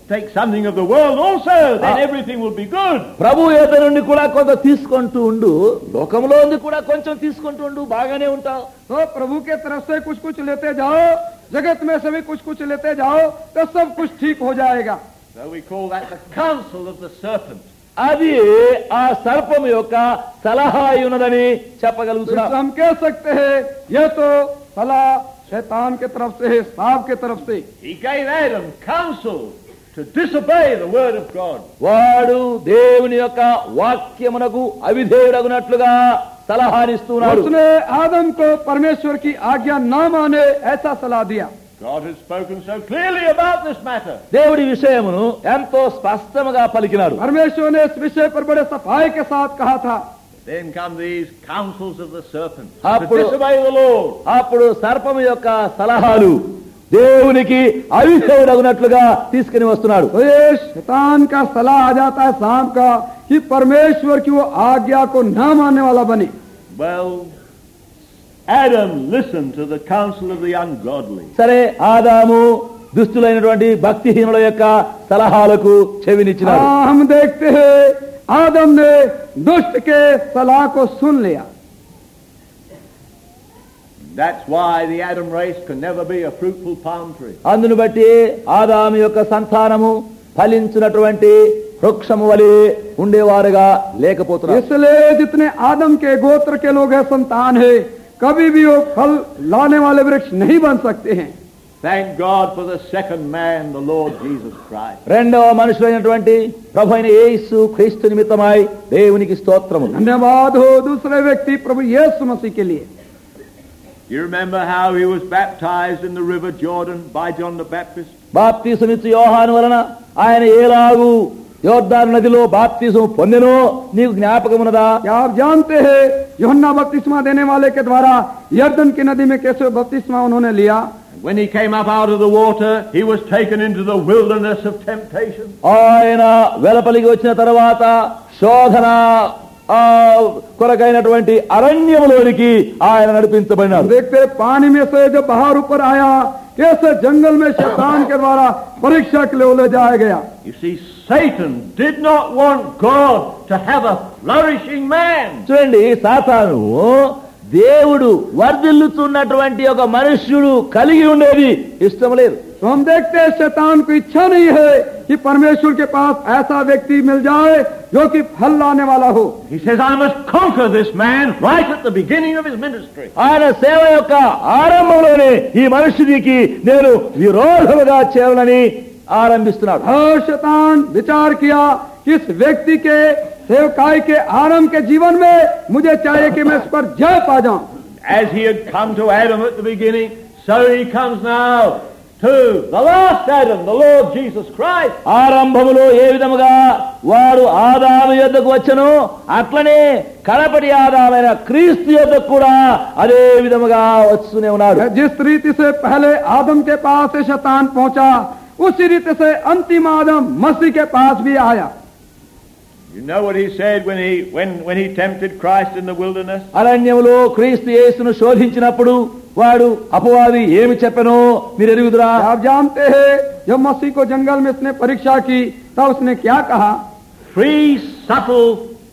take something of the world also, then Ah. everything will be good. ప్రభు యొద్ద నుండి కూడా కొంత తీసుకుంటూ ఉండు, లోకంలో ఉంది కూడా కొంచెం తీసుకుంటూ ఉండు, బాగానే ఉంటావు. तो प्रभु के तरफ से कुछ कुछ लेते जाओ, जगत में से भी कुछ कुछ लेते जाओ, तो सब कुछ ठीक हो जाएगा. So we call that the counsel of the serpent. అది ఆ సర్పం యొక్క సలహా అయి ఉన్నదని तो చెప్పగలుగుతున్నాం. हम कह सकते हैं यह तो सलाह शैतान के तरफ से है, सांप के तरफ से. He gave Adam counsel to disobey the word of God. వాడు దేవుని యొక్క వాక్యమునకు అవిధేయుడగునట్లుగా సలహానిస్తున్నాడు. उसने आदम को परमेश्वर की आज्ञा न माने ऐसा सलाह दिया. God has spoken so clearly about this matter. దేవుడి విషయమును ఎంతో స్పష్టముగా పలికినాడు. परमेश्वर ने इस विषय पर बड़े सफाई के साथ कहा था. Then come these counsels of the serpent to అప్పుడు disobey the Lord. అప్పుడు సర్పము యొక్క సలహాలు దేవునికి అవిధేయుడగునట్లుగా తీసుకుని వస్తున్నాడు. तो ये शैतान का सलाह आ जाता है सांप का कि परमेश्वर की वो आज्ञा को न मानने वाला बने. Well, Adam listened to the counsel of the ungodly. సరే, ఆదాము దుష్టులైనటువంటి భక్తిహీనుల యొక్క సలహాలకు చెవినిచ్చినాడు. हाँ, हम देखते हैं आदम ने दुष्ट के सलाह को सुन लिया. That's why the Adam race can never be a fruitful palm tree. అందును బట్టి ఆదాము యొక్క సంతానము ఫలించినటువంటి వృక్షము వలె ఉండేవారుగా లేకపోతున్నారు. इसलिए जितने आदम के गोत्र के लोग हैं, संतान है, कभी भी वो फल लाने वाले वृक्ष नहीं बन सकते हैं. Thank God for the second man, the Lord Jesus Christ. రెండవ మనుషులైనటువంటి ప్రభు అయిన యేసు క్రీస్తు నిమిత్తమై దేవునికి స్తోత్రము. धन्यवाद हो दूसरे व्यक्ति प्रभु यीशु मसीह के लिए. You remember how he was baptized in the river Jordan by John the Baptist? బాప్తిసమిచ్చు యోహాను వలన ఆయన ఏలాగు యోర్దాను నదిలో బాప్తిసం పొందెనో నీకు జ్ఞాపకమున్నదా? क्या आप जानते हैं यूहन्ना बपतिस्मा देने वाले के द्वारा यर्दन की नदी में कैसे बपतिस्मा उन्होंने लिया? When he came up out of the water, he was taken into the wilderness of temptation. ఆయన వెలపలికి వచ్చిన తర్వాత శోధన ఆ కొరకైనటువంటి అరణ్యములోనికి ఆయన నడిపించబడినాడు. देखते पानी में से जब बाहर ऊपर आया, कैसे जंगल में शैतान के द्वारा परीक्षा के लिए ले जाया गया. You see, Satan did not want God to have a flourishing man. చూడండి, సాతాను దేవుడు వర్ధిల్లుతున్నటువంటి ఒక మనుష్యుడు కలిగి ఉండేది ఇష్టం లేదు. तो हम देखते हैं शैतान को इच्छा नहीं है कि परमेश्वर के पास ऐसा व्यक्ति मिल जाए जो कि फल लाने वाला हो. He says, I must conquer this man right at the beginning of his ministry. ఆయన సేవ యొక్క ఆరంభంలోనే ఈ మనుషుడికి నేను విరోధముగా చేయాలని ఆరంభిస్తున్నాడు. और शैतान विचार किया कि इस व्यक्ति के सेवकाई के आरंभ के जीवन में मुझे चाहिए कि मैं इस पर जय पा जाऊं. As he had come to Adam at the beginning, so he comes now to the last Adam, the Lord Jesus Christ. ఆరంభములో ఏ విధముగా వారు ఆదాము యొద్దకు వచ్చెనో అట్లనే కడపటి ఆదామైన క్రీస్తు యొద్దకు కూడా అదే విధముగా వస్తూనే ఉన్నాడు. जिस रीति से पहले आदम के पास से शैतान पहुंचा, उसी रीति से अंतिम आदम मसीह के पास भी आया. You know what he said when he when when he tempted Christ in the wilderness? అరణ్యములో క్రీస్తు యేసును శోధించినప్పుడు వాడు అపవాది ఏమి చెప్పెనో మీరు ఎరుగుదురా? आप जानते हैं जब मसीह को जंगल में इसने परीक्षा की तब उसने क्या कहा? Three subtle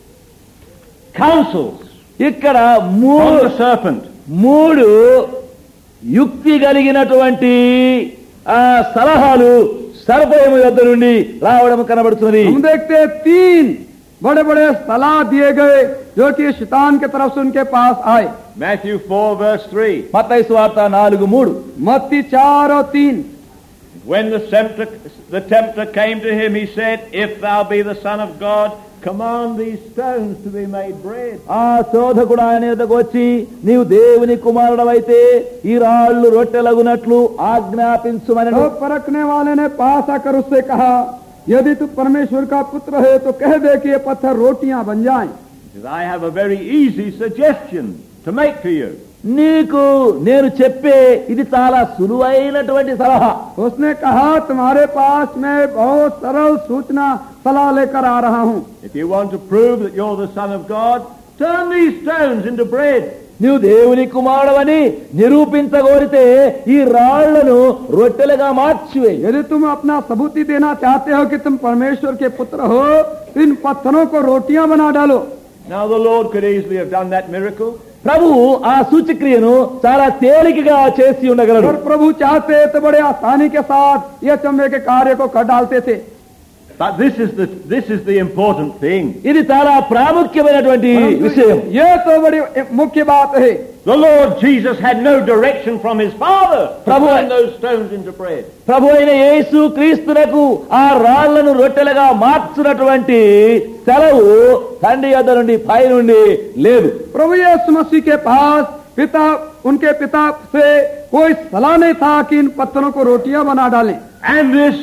counsels ఇక్కడ from మూడు the serpent. మూడు యుక్తి కలిగినటువంటి ఆ సలహాలు సర్పము యొద్ద నుండి రావడం కనబడుతున్నది. हम देखते हैं तीन बड़े बड़े सलाह दिए गए जो कि शैतान के तरफ से उनके पास आए. Matthew four verse three. మత్తయి సువార్త నాలుగు మూడు. मत्ती चार और तीन. When the tempter, the tempter came to him, he said, If thou be the Son of God, command these stones to be made bread. ఆ శోధకుడు ఆయన యొద్దకు వచ్చి నీవు దేవుని కుమారుడవైతే ఈ రాళ్ళు రొట్టెలగునట్లు ఆజ్ఞాపించుమనెను. तो परखने वाले ने पास आकर उससे कहा, यदि तू परमेश्वर का पुत्र है तो कह दे कि ये पत्थर रोटियां बन जाएं. I have a very easy suggestion to make to you. నీకు నేను చెప్పే ఇది చాలా సులువైనటువంటి సలహా. उसने कहा तुम्हारे पास मैं बहुत सरल सूचना सलाह लेकर आ रहा हूं. If you want to prove that you're the Son of God, turn these stones into bread. నీవు దేవుని కుమారుడవని నిరూపించగోరితే ఈ రాళ్లను రొట్టెలుగా మార్చివేయి. यदि तुम अपना सबूती देना चाहते हो कि तुम परमेश्वर के पुत्र हो, तो इन पत्थरों को रोटियां बना डालो. Now the Lord could easily have done that miracle. ప్రభువు ఆ సూచక్రియను చాలా తేలికగా చేసి ఉండగలరు. और प्रभु चाहते तो बड़े आसानी के साथ ये अचंभे के कार्य को कर डालते थे. But this is the this is the important thing. ఇది చాలా ప్రాముఖ్యమైనటువంటి విషయం. ये तो बड़ी मुख्य बात है. The Lord Jesus had no direction from his Father to Prabhu- turn those stones into bread. ప్రభు అయిన యేసు క్రీస్తునకు ఆ రాళ్లను రొట్టెలుగా మార్చునటువంటి సెలవు తండ్రి యొద్ద నుండి పై నుండి లేదు. प्रभु यीशु मसीह के पास पिता उनके पिता से कोई सलाह नहीं था कि इन पत्थरों को रोटियां बना डालें. And this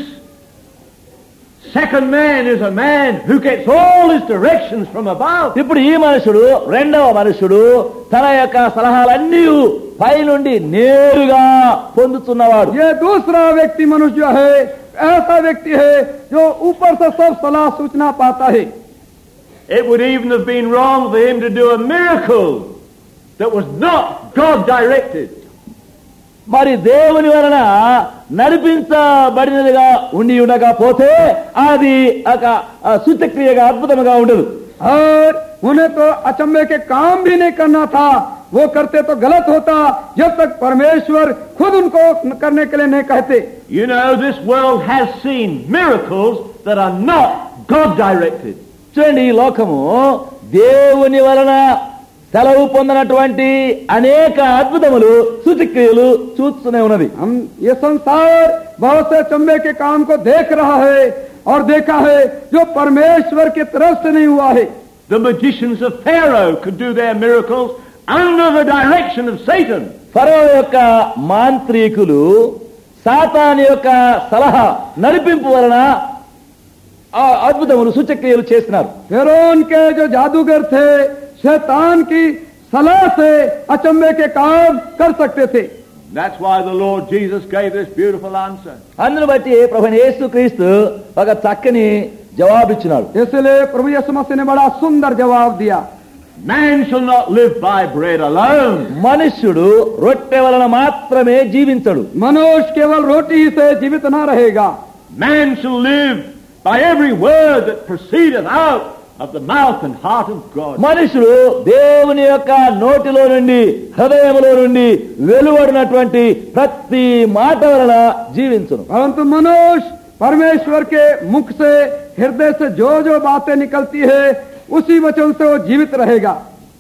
second man is a man who gets all his directions from above. ఇప్పుడు ఈ మనుషుడు రెండవ మనుషుడు తన యొక్క సలహాలన్నీ పై నుండి నేరుగా పొందుతున్నవాడు. ये दूसरा व्यक्ति मनुष्य जो है ऐसा व्यक्ति है जो ऊपर से सब सलाह सूचना पाता है. It would even have been wrong for him to do a miracle that was not God directed. మరి దేవుని వలన నడిపించబడినదిగా ఉండి ఉండకపోతే అది ఒక సూచక్రియగా అద్భుతంగా ఉండదు. और उन्हें तो अचंभे के काम भी नहीं करना था. वो करते तो गलत होता जब तक परमेश्वर खुद उनको करने के लिए नहीं कहते. You know, this world has seen miracles that are not God directed. చూడండి, ఈ లోకము దేవుని వలన సెలవు పొందినటువంటి అనేక అద్భుతములు సూచక్రియలు చూస్తూనే ఉన్నది. हम ये संसार बहुत से अचंभे के काम को देख रहा है और देखा है जो परमेश्वर की तरफ से नहीं हुआ है. The magicians of Pharaoh could do their miracles under the direction of Satan. ఫరో యొక్క మాంత్రికులు సాతాను యొక్క సలహా నడిపింపు వలన ఆ అద్భుతములు సూచక్రియలు చేస్తున్నారు. फिरौन के जो जादूगर थे शैतान की सलाह से अचंभे के काम कर सकते थे. That's why the Lord Jesus gave this beautiful answer. అందును బట్టి ప్రభువైన యేసుక్రీస్తు ఒక చక్కని జవాబిచ్చినాడు. इसलिए प्रभु यीशु मसीह ने बड़ा सुंदर जवाब दिया. Man shall not live by bread alone. మనుష్యుడు రొట్టె వలన మాత్రమే జీవించడు. मनुष्य केवल रोटी ही से जीवित न रहेगा. Man shall live by every word that proceedeth out of the mouth and heart of God. మనుషుడు దేవుని యొక్క నోటిలో నుండి హృదయములో నుండి వెలువడినటువంటి ప్రతి మాట వలన జీవించును. परंतु मनुष्य परमेश्वर के मुख से हृदय से जो जो बातें निकलती है उसी वचन से वो जीवित रहेगा.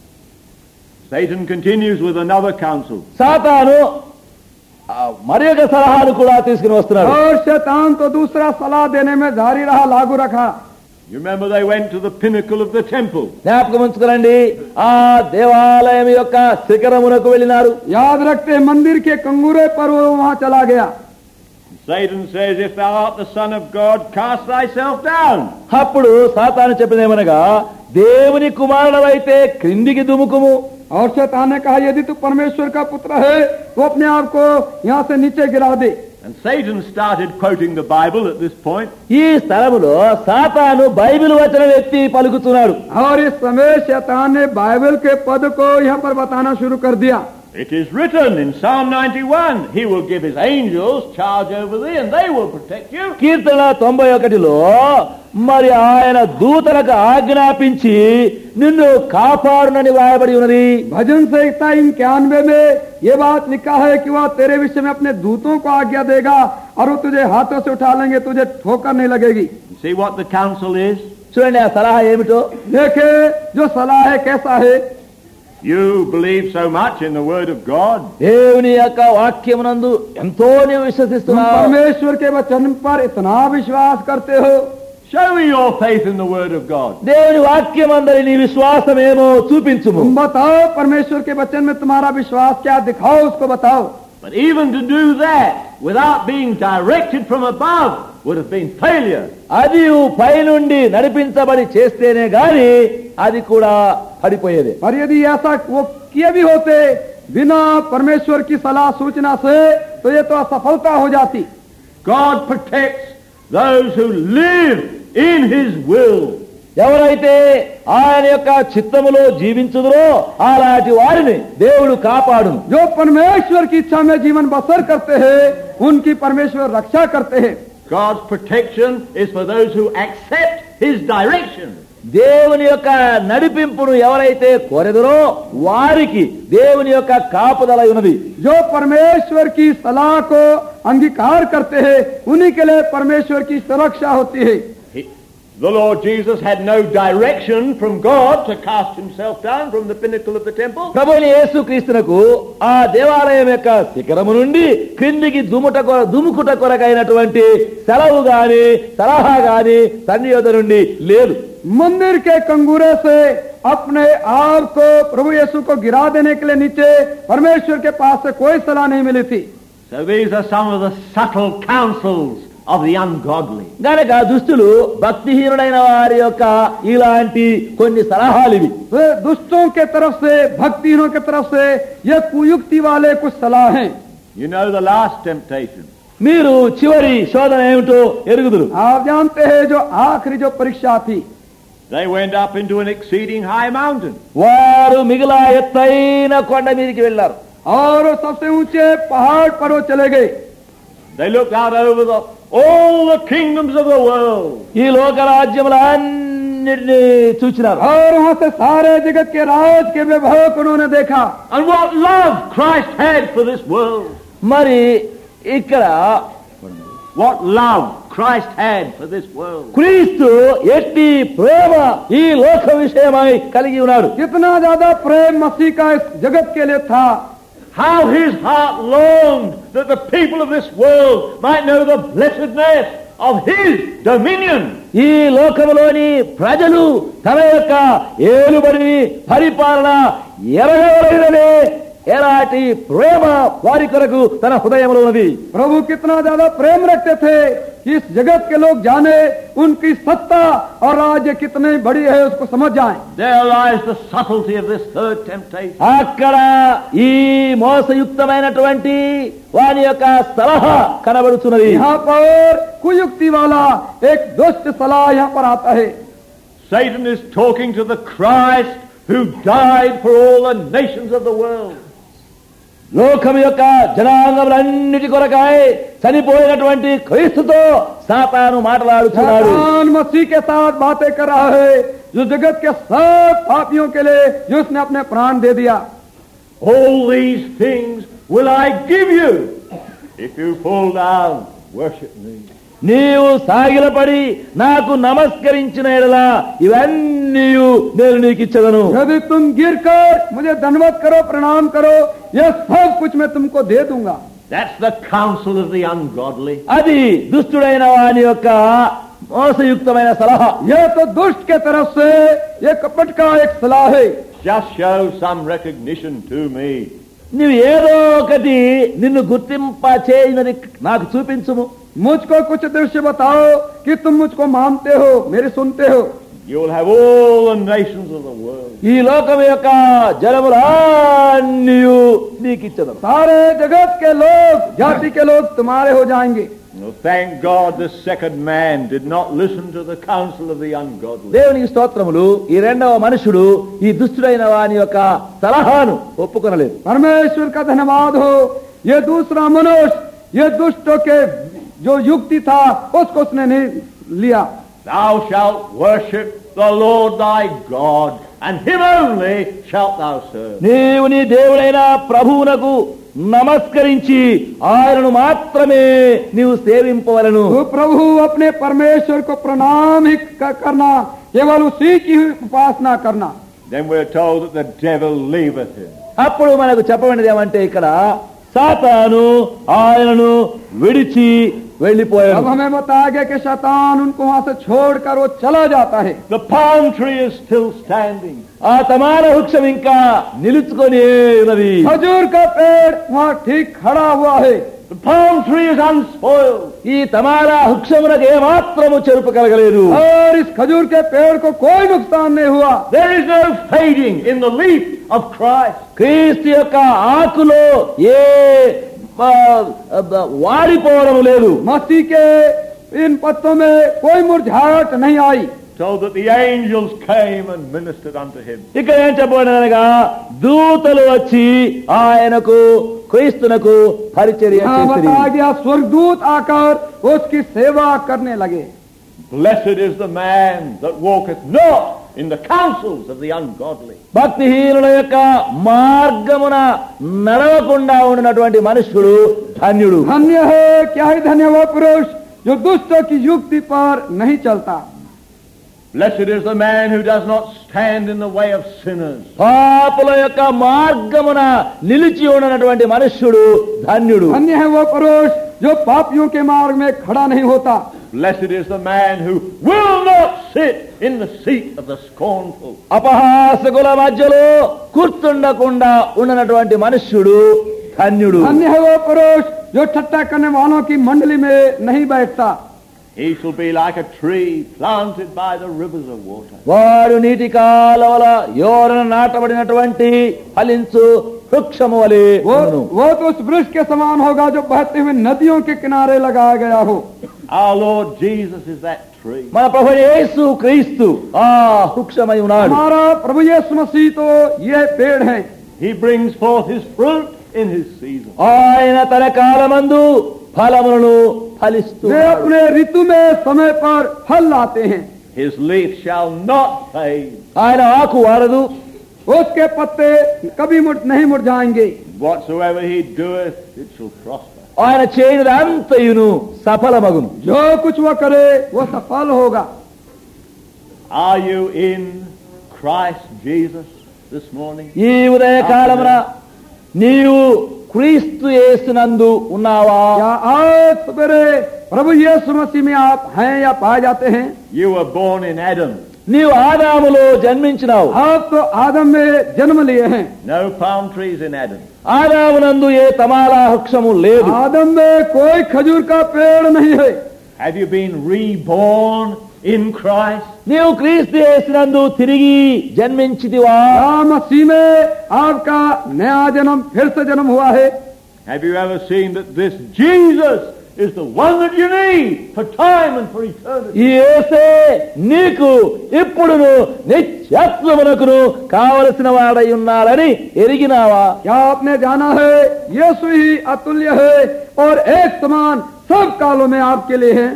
Satan continues with another counsel. సాతాను ఆ, మరి ఒక సలహాను కూడా తీసుకుని వస్తున్నాడు. और शैतान तो दूसरा सलाह देने में जारी रहा, लागू रखा. You remember they went to the pinnacle of the temple. జ్ఞాపకం ఉంచుకోనండి, ఆ దేవాలయం యొక్క శిఖరమునకు వెళ్ళినారు. याद रखते मंदिर के कंगूरे पर वो वहां चला गया. Satan says, if thou art the Son of God, cast thyself down. అప్పుడు సాతాను చెప్పినేమనగా, దేవుని కుమారుడవైతే క్రిందికి దుముకుము. और शैतान ने कहा यदि तू परमेश्वर का पुत्र है तो अपने आप को यहाँ से नीचे गिरा दे. And Satan started quoting the Bible at this point. ఈ స్థలములో సాతాను బైబిల్ వచనం ఎత్తి పలుకుతున్నాడు. और इस समय शैतान ने बाइबल के पद को यहाँ पर बताना शुरू कर दिया. It is written in Psalm ninety-one, he will give his angels charge over thee and they will protect you. కీర్తన తొంభై ఒకటిలో మరి ఆయన దూతలకు ఆజ్ఞాపించి నిన్ను కాపాడునని వ్రాయబడి ఉన్నది. भजन संहिता इक्यानवे में ये बात लिखा है कि वह तेरे विषय में अपने दूतों को आज्ञा देगा और वो तुझे हाथों से उठा लेंगे, तुझे ठोकर नहीं लगेगी. See what the counsel is? చూడండి ఆ సలహా ఏమిటో. देखे जो सलाह है कैसा है. You believe so much in the word of God. దేవుని యొక్క వాక్యమునందు ఎంతో నీవు तुम విశ్వసిస్తున్నావు. परमेश्वर के वचन पर इतना विश्वास करते हो. Show me your faith in the word of God. దేవుని వాక్యమందరి నీ విశ్వాసమేమో చూపించుము. तुम बताओ परमेश्वर के वचन में तुम्हारा विश्वास क्या, दिखाओ उसको बताओ. But even to do that without being directed from above would have been failure. అది పైనుండి నడిపించబడి చేస్తేనే గాని అది కూడా పడిపోయేది. और यदि ऐसा वो किए भी होते बिना परमेश्वर की सलाह सूचना से तो ये तो असफलता हो जाती. God protects those who live in his will. ఎవరైతే ఆయన యొక్క చిత్తములో జీవించుదురో అలాంటి వారిని దేవుడు కాపాడును. जो परमेश्वर की इच्छा में जीवन बसर करते हैं उनकी परमेश्वर रक्षा करते हैं. God's protection is for those who accept His direction. దేవుని యొక్క నడిపింపును ఎవరైతే కోరెదరో వారికి దేవుని యొక్క కాపుదల ఉన్నది. जो परमेश्वर की सलाह को अंगीकार करते हैं उन्हीं के लिए परमेश्वर की सुरक्षा होती है. He, the Lord Jesus had no direction from God to cast himself down from the pinnacle of the temple. ప్రభువైన యేసుక్రీస్తునకు ఆ దేవాలయం యొక్క శిఖరము నుండి క్రిందికి దుముట కొర దుముకుట కొరకైనటువంటి సెలవు గాని సలహా గాని తండ్రి యొద్ద నుండి లేదు. मंदिर के कंगूरे से अपने आप को प्रभु यीशु को गिरा देने के लिए नीचे परमेश्वर के पास से कोई सलाह नहीं मिली थी. So these are some of the subtle counsels of the ungodly. గనక దుష్టులు భక్తిహీనుడైన వారి యొక్క ఇలాంటి కొన్ని సలహాలు ఇవి. वे दुष्टों के तरफ से भक्तिहीनों के तरफ से ये कुयुक्ति वाले कुछ सलाह हैं. You know the last temptation. మీరు చివరి శోధన ఏమిటో ఎరుగుదురు. आप जानते हैं जो आखिरी जो परीक्षा थी, They went up into an exceeding high mountain. వారు మిగిలా ఎత్తైన కొండ మీదకి వెళ్లారు. और वो सबसे ऊंचे पहाड़ पर वो चले गए. They looked out over the, all the kingdoms of the world. ఈ లోక రాజ్యములన్నిటినీ చూచినారు. और वहां से सारे जगत के राज के वैभव को उन्होंने देखा. And what love Christ had for this world. మరి ఇక్కడ What love Christ had for this world. క్రీస్తు ఎట్టి ప్రేమ ఈ లోక విషయమై కలిగి ఉన్నాడు. कितना ज्यादा प्रेम मसीह का इस जगत के लिए था. How his heart longed that the people of this world might know the blessedness of his dominion. ఈ లోకములోని ప్రజలు తన యొక్క ఏలుబడి పరిపాలన ఎరగవలెననే ఎలాంటి ప్రేమ వారి కొరకు తన హృదయంలో ఉన్నది. प्रभु कितना ज्यादा प्रेम रखते थे कि इस जगत के लोग जाने उनकी सत्ता और राज्य कितनी बड़ी है उसको समझ जाएं. There lies the subtlety of this third temptation. అక్కడ ఈ మోసయుక్తమైనటువంటి వారి యొక్క సలహా కనబడుతున్నది. यहाँ पर कुयुक्ति वाला एक दुष्ट सलाह यहाँ पर आता है. Satan is talking to the Christ who died for all the nations of the world. లోకం యొక్క జనాంగములన్నిటి కొరకై చనిపోయినటువంటి క్రీస్తుతో సాతాను మాట్లాడుతున్నాడు. शैतान मसीह के साथ बातें कर रहा है जो जगत के सब पापियों के लिए जो उसने अपने प्राण दे दिया. All these things will I give you if you fall down, worship me. నీవు సాగిలపడి నాకు నమస్కరించిన ఎడలా ఇవన్నీ నేను నీకు ఇచ్చదను. यदि तुम गिर कर मुझे धन्यवाद करो, प्रणाम करो, यह सब कुछ मैं तुमको दे दूंगा. That's the counsel of the ungodly. అది దుష్టుడైన వాని యొక్క మోసయుక్తమైన సలహా. यह तो दुष्ट के तरफ से ये कपट का एक सलाह है. Just show some recognition to me. నువ్వు ఏదో ఒకటి నిన్ను గుర్తింప చేయనది నాకు చూపించుము. मुझको कुछ दृश्य बताओ कि तुम मुझको मानते हो, मेरी सुनते हो. You will have all the nations of the world. ఈ లోకం యొక్క జనములన్నీ నీకు ఇచ్చదను. सारे जगत के लोग, जाति के लोग तुम्हारे हो जाएंगे. Well, thank God the second man did not listen to the counsel of the ungodly. దేవునికి స్తోత్రములు. ఈ రెండవ మనుషుడు ఈ దుష్టుడైన వాని యొక్క సలహాను ఒప్పుకొనలేదు. परमेश्वर का धन्यवाद हो. ये दूसरा मनुष्य ये दुष्टों के जो युक्ति था उसको उसने नहीं लिया. Thou shalt worship the Lord thy God, and him only shalt thou serve. నీవు నీ దేవుడైన ప్రభువునకు నమస్కరించి ఆయనను మాత్రమే నీవు సేవింపవలను. तो प्रभु अपने परमेश्वर को प्रणाम ही करना, केवल उसी की उपासना करना. Then we are told that the devil leaveth him. అప్పుడు మనకు చెప్పబడినది ఏమంటే ఇక్కడ సాతాను ఆయనను విడిచి अब వెళ్లిపోయాడు. हमें बताया गया कि शैतान उनको वहां से छोड़कर वो चला जाता है. The palm tree is still standing. ఆ తమాల వృక్షం ఇంకా నిలుచుకొని ఉన్నది. खजूर का पेड़ वहाँ ठीक खड़ा हुआ है. The palm tree is unspoiled. ఈ తమాల వృక్షమునకు ఏమాత్రము చెరుపు కలగలేదు. और इस खजूर के पेड़ को कोई नुकसान नहीं हुआ. There is no fading in the leaf of Christ. క్రీస్తు యొక్క ఆకులో ఏ ఆ, వాడిపోవడం లేదు. मसीह के इन पत्तों में कोई मुरझाहट नहीं आई. told that the angels came and ministered unto him. ఇక్కడ ఏం చెప్పబడినగా దూతలు వచ్చి ఆయనకు క్రీస్తునకు పరిచర్య हाँ, చేసిరి. बताया गया स्वर्गदूत आकर उसकी सेवा करने लगे. Blessed is the man that walketh not in the counsels of the ungodly. భక్తిహీనుల యొక్క మార్గమున నడవకుండా ఉండినటువంటి మనుష్యుడు ధన్యుడు. धन्य है, क्या ही धन्य वो पुरुष जो दुष्टों की युक्ति पर नहीं चलता. Blessed is the man who does not stand in the way of sinners. పాపుల యొక్క మార్గమున నిలిచి ఉన్నటువంటి మనుష్యుడు ధన్యుడు. धन्य है वो पुरुष जो पापियों के मार्ग में खड़ा नहीं होता. Blessed is the man who will not sit in the seat of the scornful. అపహాసకుల మధ్యలో కూర్చుండకుండా ఉన్నటువంటి మనుష్యుడు ధన్యుడు. धन्य है वो पुरुष जो ठट्टा करने वालों की मंडली में नहीं बैठता. He shall be like a tree planted by the rivers of water. వాడు నీటి కాలవల యోరన నాటబడినటువంటి ఫలించు వృక్షము వలె वो ఉండును. वो तो उस वृक्ष के समान होगा जो बहते हुए नदियों के किनारे लगाया गया हो. Our Lord Jesus is that tree. మన ప్రభు యేసు క్రీస్తు ఆ వృక్షమై ఉన్నాడు. हमारा प्रभु यीशु मसीह तो ये पेड़ है. He brings forth his fruit in his season. ఆయన తన కాలమందు ఫలములను ఫలిస్తూ वे अपने ऋतु में समय पर फल लाते हैं. His leaf shall not fade. ఆయన ఆకు వాడదు, उसके पत्ते कभी मुड़- नहीं मुरझाएंगे. Whatsoever he doeth, it shall prosper. ఆయన చేయనిది అంతయును సఫలమగును. जो कुछ वो करे वो सफल होगा. Are you in Christ Jesus this morning? ఈ ఉదయ కాలమున నీవు క్రీస్తు యేసునందు ఉన్నావా? क्या आज सवेरे प्रभु यीशु मसीह में आप हैं या पाए जाते हैं? You were born in Adam. నీవు ఆదాములో జన్మించినావు. आप तो आदम में जन्म लिए हैं. No palm trees in Adam. ఆదామునందు ఏ తమాలా వృక్షము లేదు. आदम में कोई खजूर का पेड़ नहीं है. Have you been reborn in Christ? నీవు క్రీస్తు యేసునందు తిరిగి జన్మించితివా? क्या मसीह में आपका नया जन्म फिर से जन्म हुआ है? Have you ever seen that this Jesus is the one that you need for time and for eternity? ఈ యేసే నీకు ఇప్పుడును నిత్యత్వమునకును కావలసిన వాడై ఉన్నాడని ఎరిగినావా? क्या आपने जाना है यीशु ही अतुल्य है और एक समान सब कालों में आपके लिए है?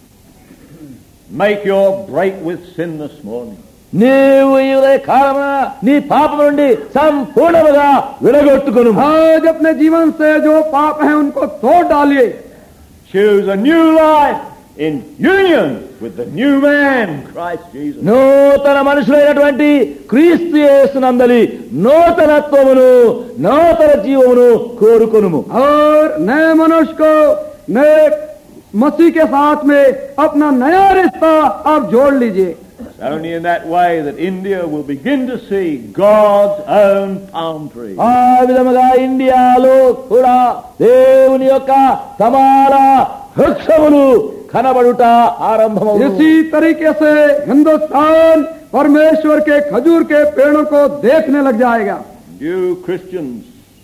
Make your break with sin this morning. నీవు ఈ ఉదయ కాలమున నీ పాపం నుండి సంపూర్ణముగా విడగొట్టుకొను. आज अपने जीवन से जो पाप हैं उनको तोड़ डालिए. Choose a new life in union with the new man, Christ Jesus. నూతన మనుషులైనటువంటి క్రీస్తు యేసునందలి నూతనత్వమును నూతన జీవమును కోరుకొనుము. और नए मनुष्य को नए मसीह के साथ में अपना नया रिश्ता आप जोड़ लीजिए. It's only in that way that India will begin to see God's own palm tree. ఆ విధముగా ఇండియాలో కూడా దేవుని యొక్క తమాల వృక్షములు కనబడుట ఆరంభమవును. इसी तरीके से हिंदुस्तान परमेश्वर के खजूर के पेड़ों को देखने लग जाएगा. You Christians,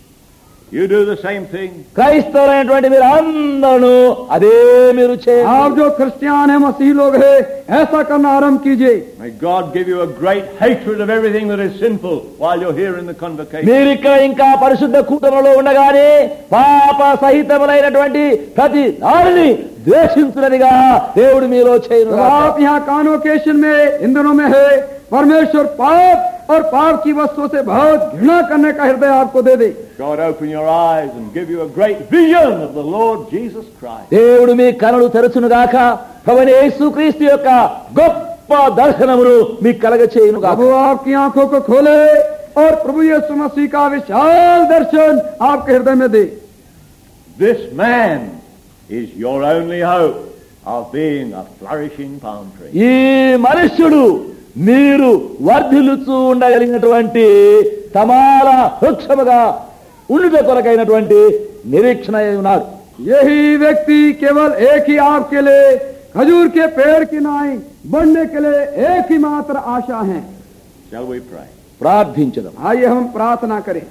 you do the same thing. క్రైస్తవులైనటువంటి మీరు అందరూ అదే మీరు చేయండి. आप जो क्रिश्चियन है मसीह लोग हैं ऐसा करना आरंभ कीजिए. May God give you a great hatred of everything that is sinful while you're here in the convocation. మీరు ఇక్కడ ఇంకా పరిశుద్ధ కూటమిలో ఉండగానే పాప సహితములైనటువంటి ప్రతి దానిని ద్వేషించునదిగా దేవుడు మీలో చేయను. आप यहाँ कॉन्वोकेशन में इन दिनों में है परमेश्वर पाप और पाप की वस्तुओं से बहुत घृणा करने का हृदय आपको दे दे. God open your eyes and give you a great vision of the Lord Jesus Christ. దేవుడు మీ కనులు తెరచును గాక, ప్రభువైన యేసుక్రీస్తు యొక్క గొప్ప దర్శనమును మీకు కలగ చేయును గాక. प्रभु आपकी आंखों को खोले और प्रभु यीशु मसीह का विशाल दर्शन आपके हृदय में दे. This man is your only hope of being a flourishing palm tree. ఈ మనుష్యుడు మీరు వర్ధిల్లుచూ ఉండగలిగినటువంటి తమాల వృక్షముగా ఉండుట కొరకైనటువంటి నిరీక్షణ అయి ఉన్నారు. यही व्यक्ति केवल एक ही आपके लिए खजूर के पेड़ की नाई बढ़ने के लिए एक ही मात्र आशा है. Shall we pray? ప్రార్థించడం. आइए हम प्रार्थना करें.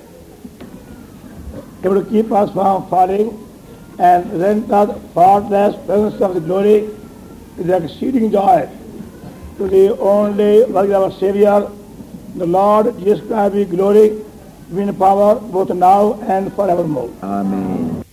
able to keep us from falling and render the faultless presence of the glory with exceeding joy. to the only work of our Savior, the Lord Jesus Christ, be glory, be in power both now and forevermore. Amen.